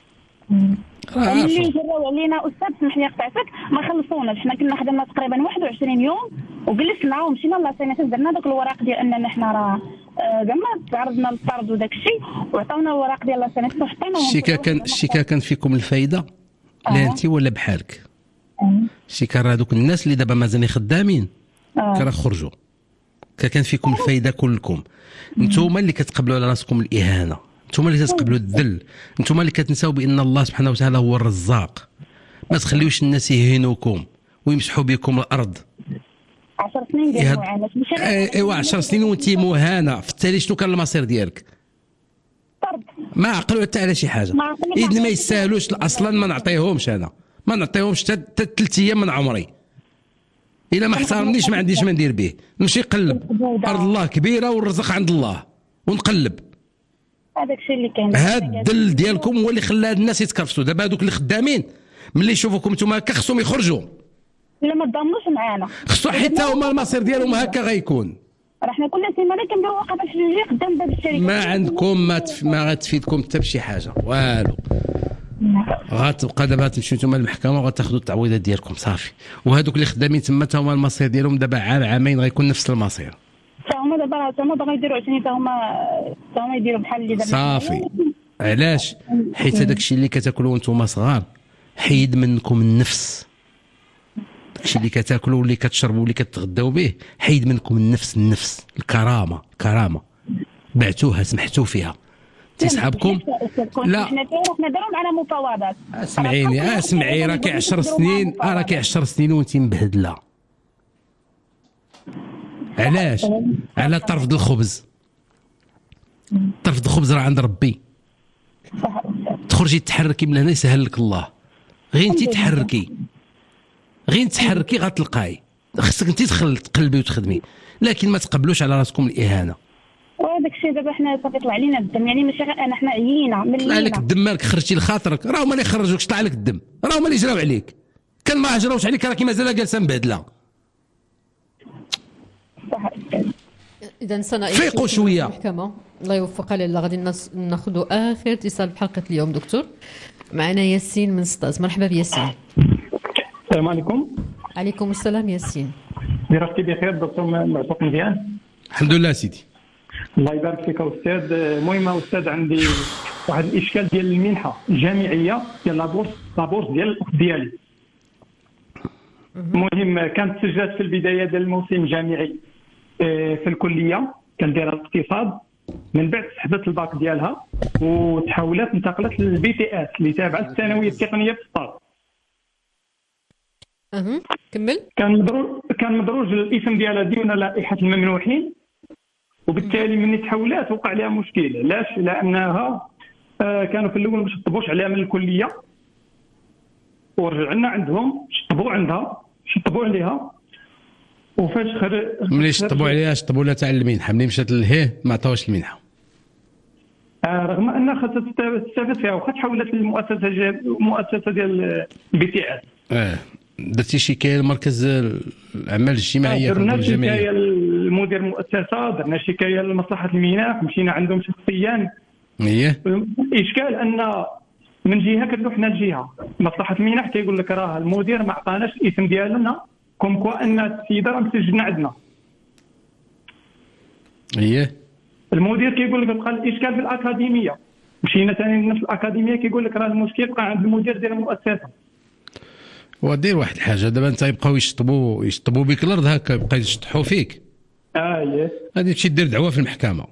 اللي جراو علينا استاذ سمح لي قطعتك، ما خلصوناش. حنا كنا خدمنا تقريبا 21 يوم وجلسنا ومشينا لاصينات، درنا داك الوراق ديال اننا حنا راه زعما تعرضنا للطرد وداك الشيء، وعطاونا الوراق ديال لاصينات وحطيناهم. الشيكا كان فيكم الفايده؟ لا انت ولا بحالك؟ الشيكا راه دوك الناس اللي دابا مازالين خدامين كرا خرجوا، كان فيكم الفايده كلكم. نتوما اللي كتقبلوا على راسكم الاهانه، نتوما اللي كتقبلوا الذل، نتوما اللي كتنساو بان الله سبحانه وتعالى هو الرزاق. ما تخليوش الناس يهينوكم ويمسحوا بكم الارض. 10 سنين ديال المعاناه. ايوا 10 سنين وانت مهانه، في التالي شنو كان المصير ديالك؟ ما عقلوا حتى على شي حاجه. اذا ما يستاهلوش اصلا ما نعطيهمش، انا ما نعطيهمش حتى 3 ايام من عمري. الا ما احترمنيش ما عنديش ما ندير به، نمشي نقلب. ارض الله كبيره والرزق عند الله ونقلب. هذاك الشيء اللي كاين. هذا الدل ديالكم هو اللي خلى هاد الناس يتكرفسوا. دابا هذوك اللي خدامين ملي يشوفوكم نتوما هكا خصهم يخرجوا. لا ما تضامنوش معانا، خصو حتى هما المصير ديالهم هكا غيكون. راه حنا كل سيمانه كنديروا وقفات في الجي قدام باب الشركه. ما عندكم ما غتفيدكم حتى بشي حاجه والو. غتبقى دابا تمشيو نتوما للمحكمه وغتاخذوا التعويضات ديالكم صافي. وهذوك اللي خدامين تما تا هما المصير ديالهم دابا عام عامين غيكون نفس المصير. تا هما دابا باغي يديروا عشان تا هما يديروا بحال اللي دابا صافي. علاش؟ حيت هذاك الشيء اللي كتاكلوه نتوما صغار حيد منكم النفس. داكشي اللي كتاكلوا واللي كتشربوا واللي كتغداو به حيد منكم النفس الكرامه بعتوها سمحتوا فيها. صحابكم لا حنا داروا معنا مفاوضات. اسمعي راكي 10 سنين وانت مبهدله. علاش؟ على طرف الخبز. طرف الخبز راه عند ربي. تخرجي تحركي من هنا يسهل لك الله. غير انت تحركي غتلقاي. خصك انت تقلبي وتخدمي، لكن ما تقبلوش على راسكم الاهانه. وهذاك الشيء دابا حنا صافي طلع علينا الدم، يعني ماشي غير انا، حنا عيينا من طلع لك الدم مالك خرجتي لخاطرك. راهو ما يخرجوكش طلع لك الدم، راهو ما يجراو عليك. كان ما جراوش عليك راكي مازال جالسه مبهدله. اذا فيقوا شويه. المحكمه الله يوفقها لاله. غادي ناخذوا اخر اتصال بحلقه اليوم دكتور. معنا ياسين من سطاس. مرحبا بياسين. السلام عليكم. عليكم السلام ياسين. راكي بخير دكتور معطوق مزيان؟ الحمد لله سيدي. الله يبارك فيك استاذ. المهم استاذ عندي واحد الاشكال ديال المنحه الجامعيه ديال لابورس ديال الاخت ديالي. المهم كانت سجلت في البدايه ديال الموسم الجامعي في الكليه كنديرها الاقتصاد، من بعد سحبت الباك ديالها وتحولت انتقلت للبي تي اس اللي تابعه الثانويه التقنيه في سطات. كمل. كان مدروج الاسم ديالها ديون لائحه الممنوحين، وبالتالي من تحولات وقع لها مشكل. علاش؟ لانها كانوا في الاول ما شطبوش عليها من الكليه، ورجعنا عندهم شطبوا عليها. وفاش ملي شطبوا عليها شطبوا لها تاع المنحه، ملي مشات للهيه ما عطاوش المنحه. رغم انها خاصها تستافد فيها وخا تحولت للمؤسسه ديال البي تي اس. درتي شكايه لمركز الاعمال الاجتماعيه في الجامعيه؟ درنا شكايه لمدير المؤسسه، درنا شكايه لمصلحه المناخ، مشينا عندهم شخصيا. الاشكال ان من جهه كنروح حنا لجهه مصلحه المناخ كيقول لك راه المدير ما عطاناش الاسم ديالنا كوم كوا ان السيده راه مسجلنا عندنا. اييه المدير كيقول لك بقى الاشكال في الاكاديميه، مشينا ثاني نفس الاكاديميه كيقول لك راه المشكل بقى عند المدير ديال المؤسسه. ودير واحد الحاجه دابا انت يبقاو يشطبوا بك الارض هكا، يبقى يشطحوا فيك. اييه غادي تمشي دير دعوه في المحكمه.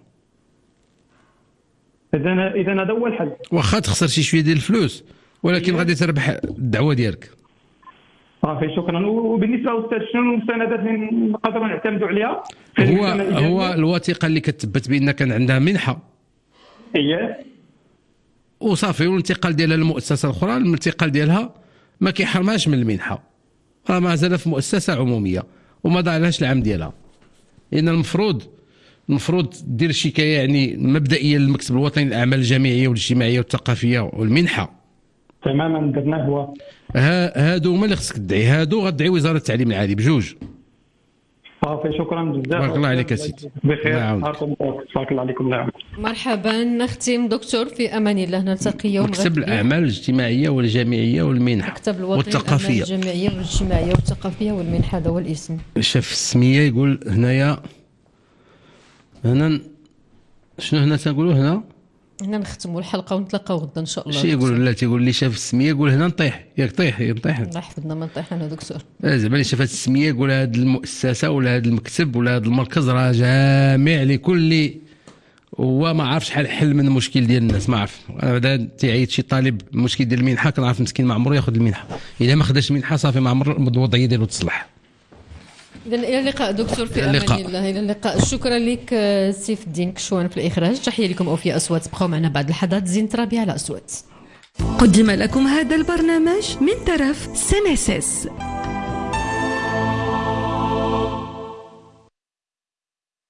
اذا هذا هو الحل. واخا تخسر شي شويه ديال الفلوس ولكن غادي تربح الدعوه ديالك. صافي شكرا. وبالنسبه لاستاذ شنو المستندات اللي نقدروا نعتمدوا عليها؟ هو الوثيقه اللي كتثبت بان كان عندها منحه. اييه وصافي، والانتقال ديالها للمؤسسه الاخرى، الانتقال ديالها ما كيحرمهاش من المنحه، راه مازال في مؤسسه عموميه وما ضاعلهاش العام ديالها. لان المفروض دير شكايه يعني مبدئيه للمكتب الوطني للاعمال الجامعيه والاجتماعيه والثقافيه والمنحه. تماما درناه. هو هادو هما اللي خصك تدعي، هادو غتدعي وزاره التعليم العالي بجوج. صافي شكرا بزاف. بارك الله عليك سيدي. بخير. بارك الله عليكم. نعم مرحبا. نختم دكتور في امان الله. نلتقي مكتب الاعمال الاجتماعيه والجامعيه والمنحه والثقافيه. الجامعيه والاجتماعيه والثقافيه والمنحه، هذا هو الاسم. شاف السميه يقول هنايا شنو هنا تنقولوا هنا نختموا الحلقه ونتلاقاو غدا ان شاء الله. شي يقول لا تيقول لي شاف السميه يقول هنا نطيح، ياك طيح الله يحفظنا ما نطيح انا دكتور. زعما اللي شاف هذه السميه يقول هذه المؤسسه ولا هذا المكتب ولا هذا المركز راه جامع لكل، هو ما عرفش شحال حل من المشكل ديال الناس. ما عرف انا بعدا تيعيط شي طالب المشكل ديال المنحه كنعرف مسكين ما عمره ياخذ المنحه، الا ما خداش المنحه صافي ما عمر الوضعيه ديالو تصلح. إذا إلى اللقاء دكتور في أمان الله. إلى اللقاء. شكرا لك سيف الدين كشوان في الإخراج. تحية لكم أوفياء أصوات. بقوا معنا بعد اللحظات. زين ترابي على أصوات. قدم لكم هذا البرنامج من طرف سنسس.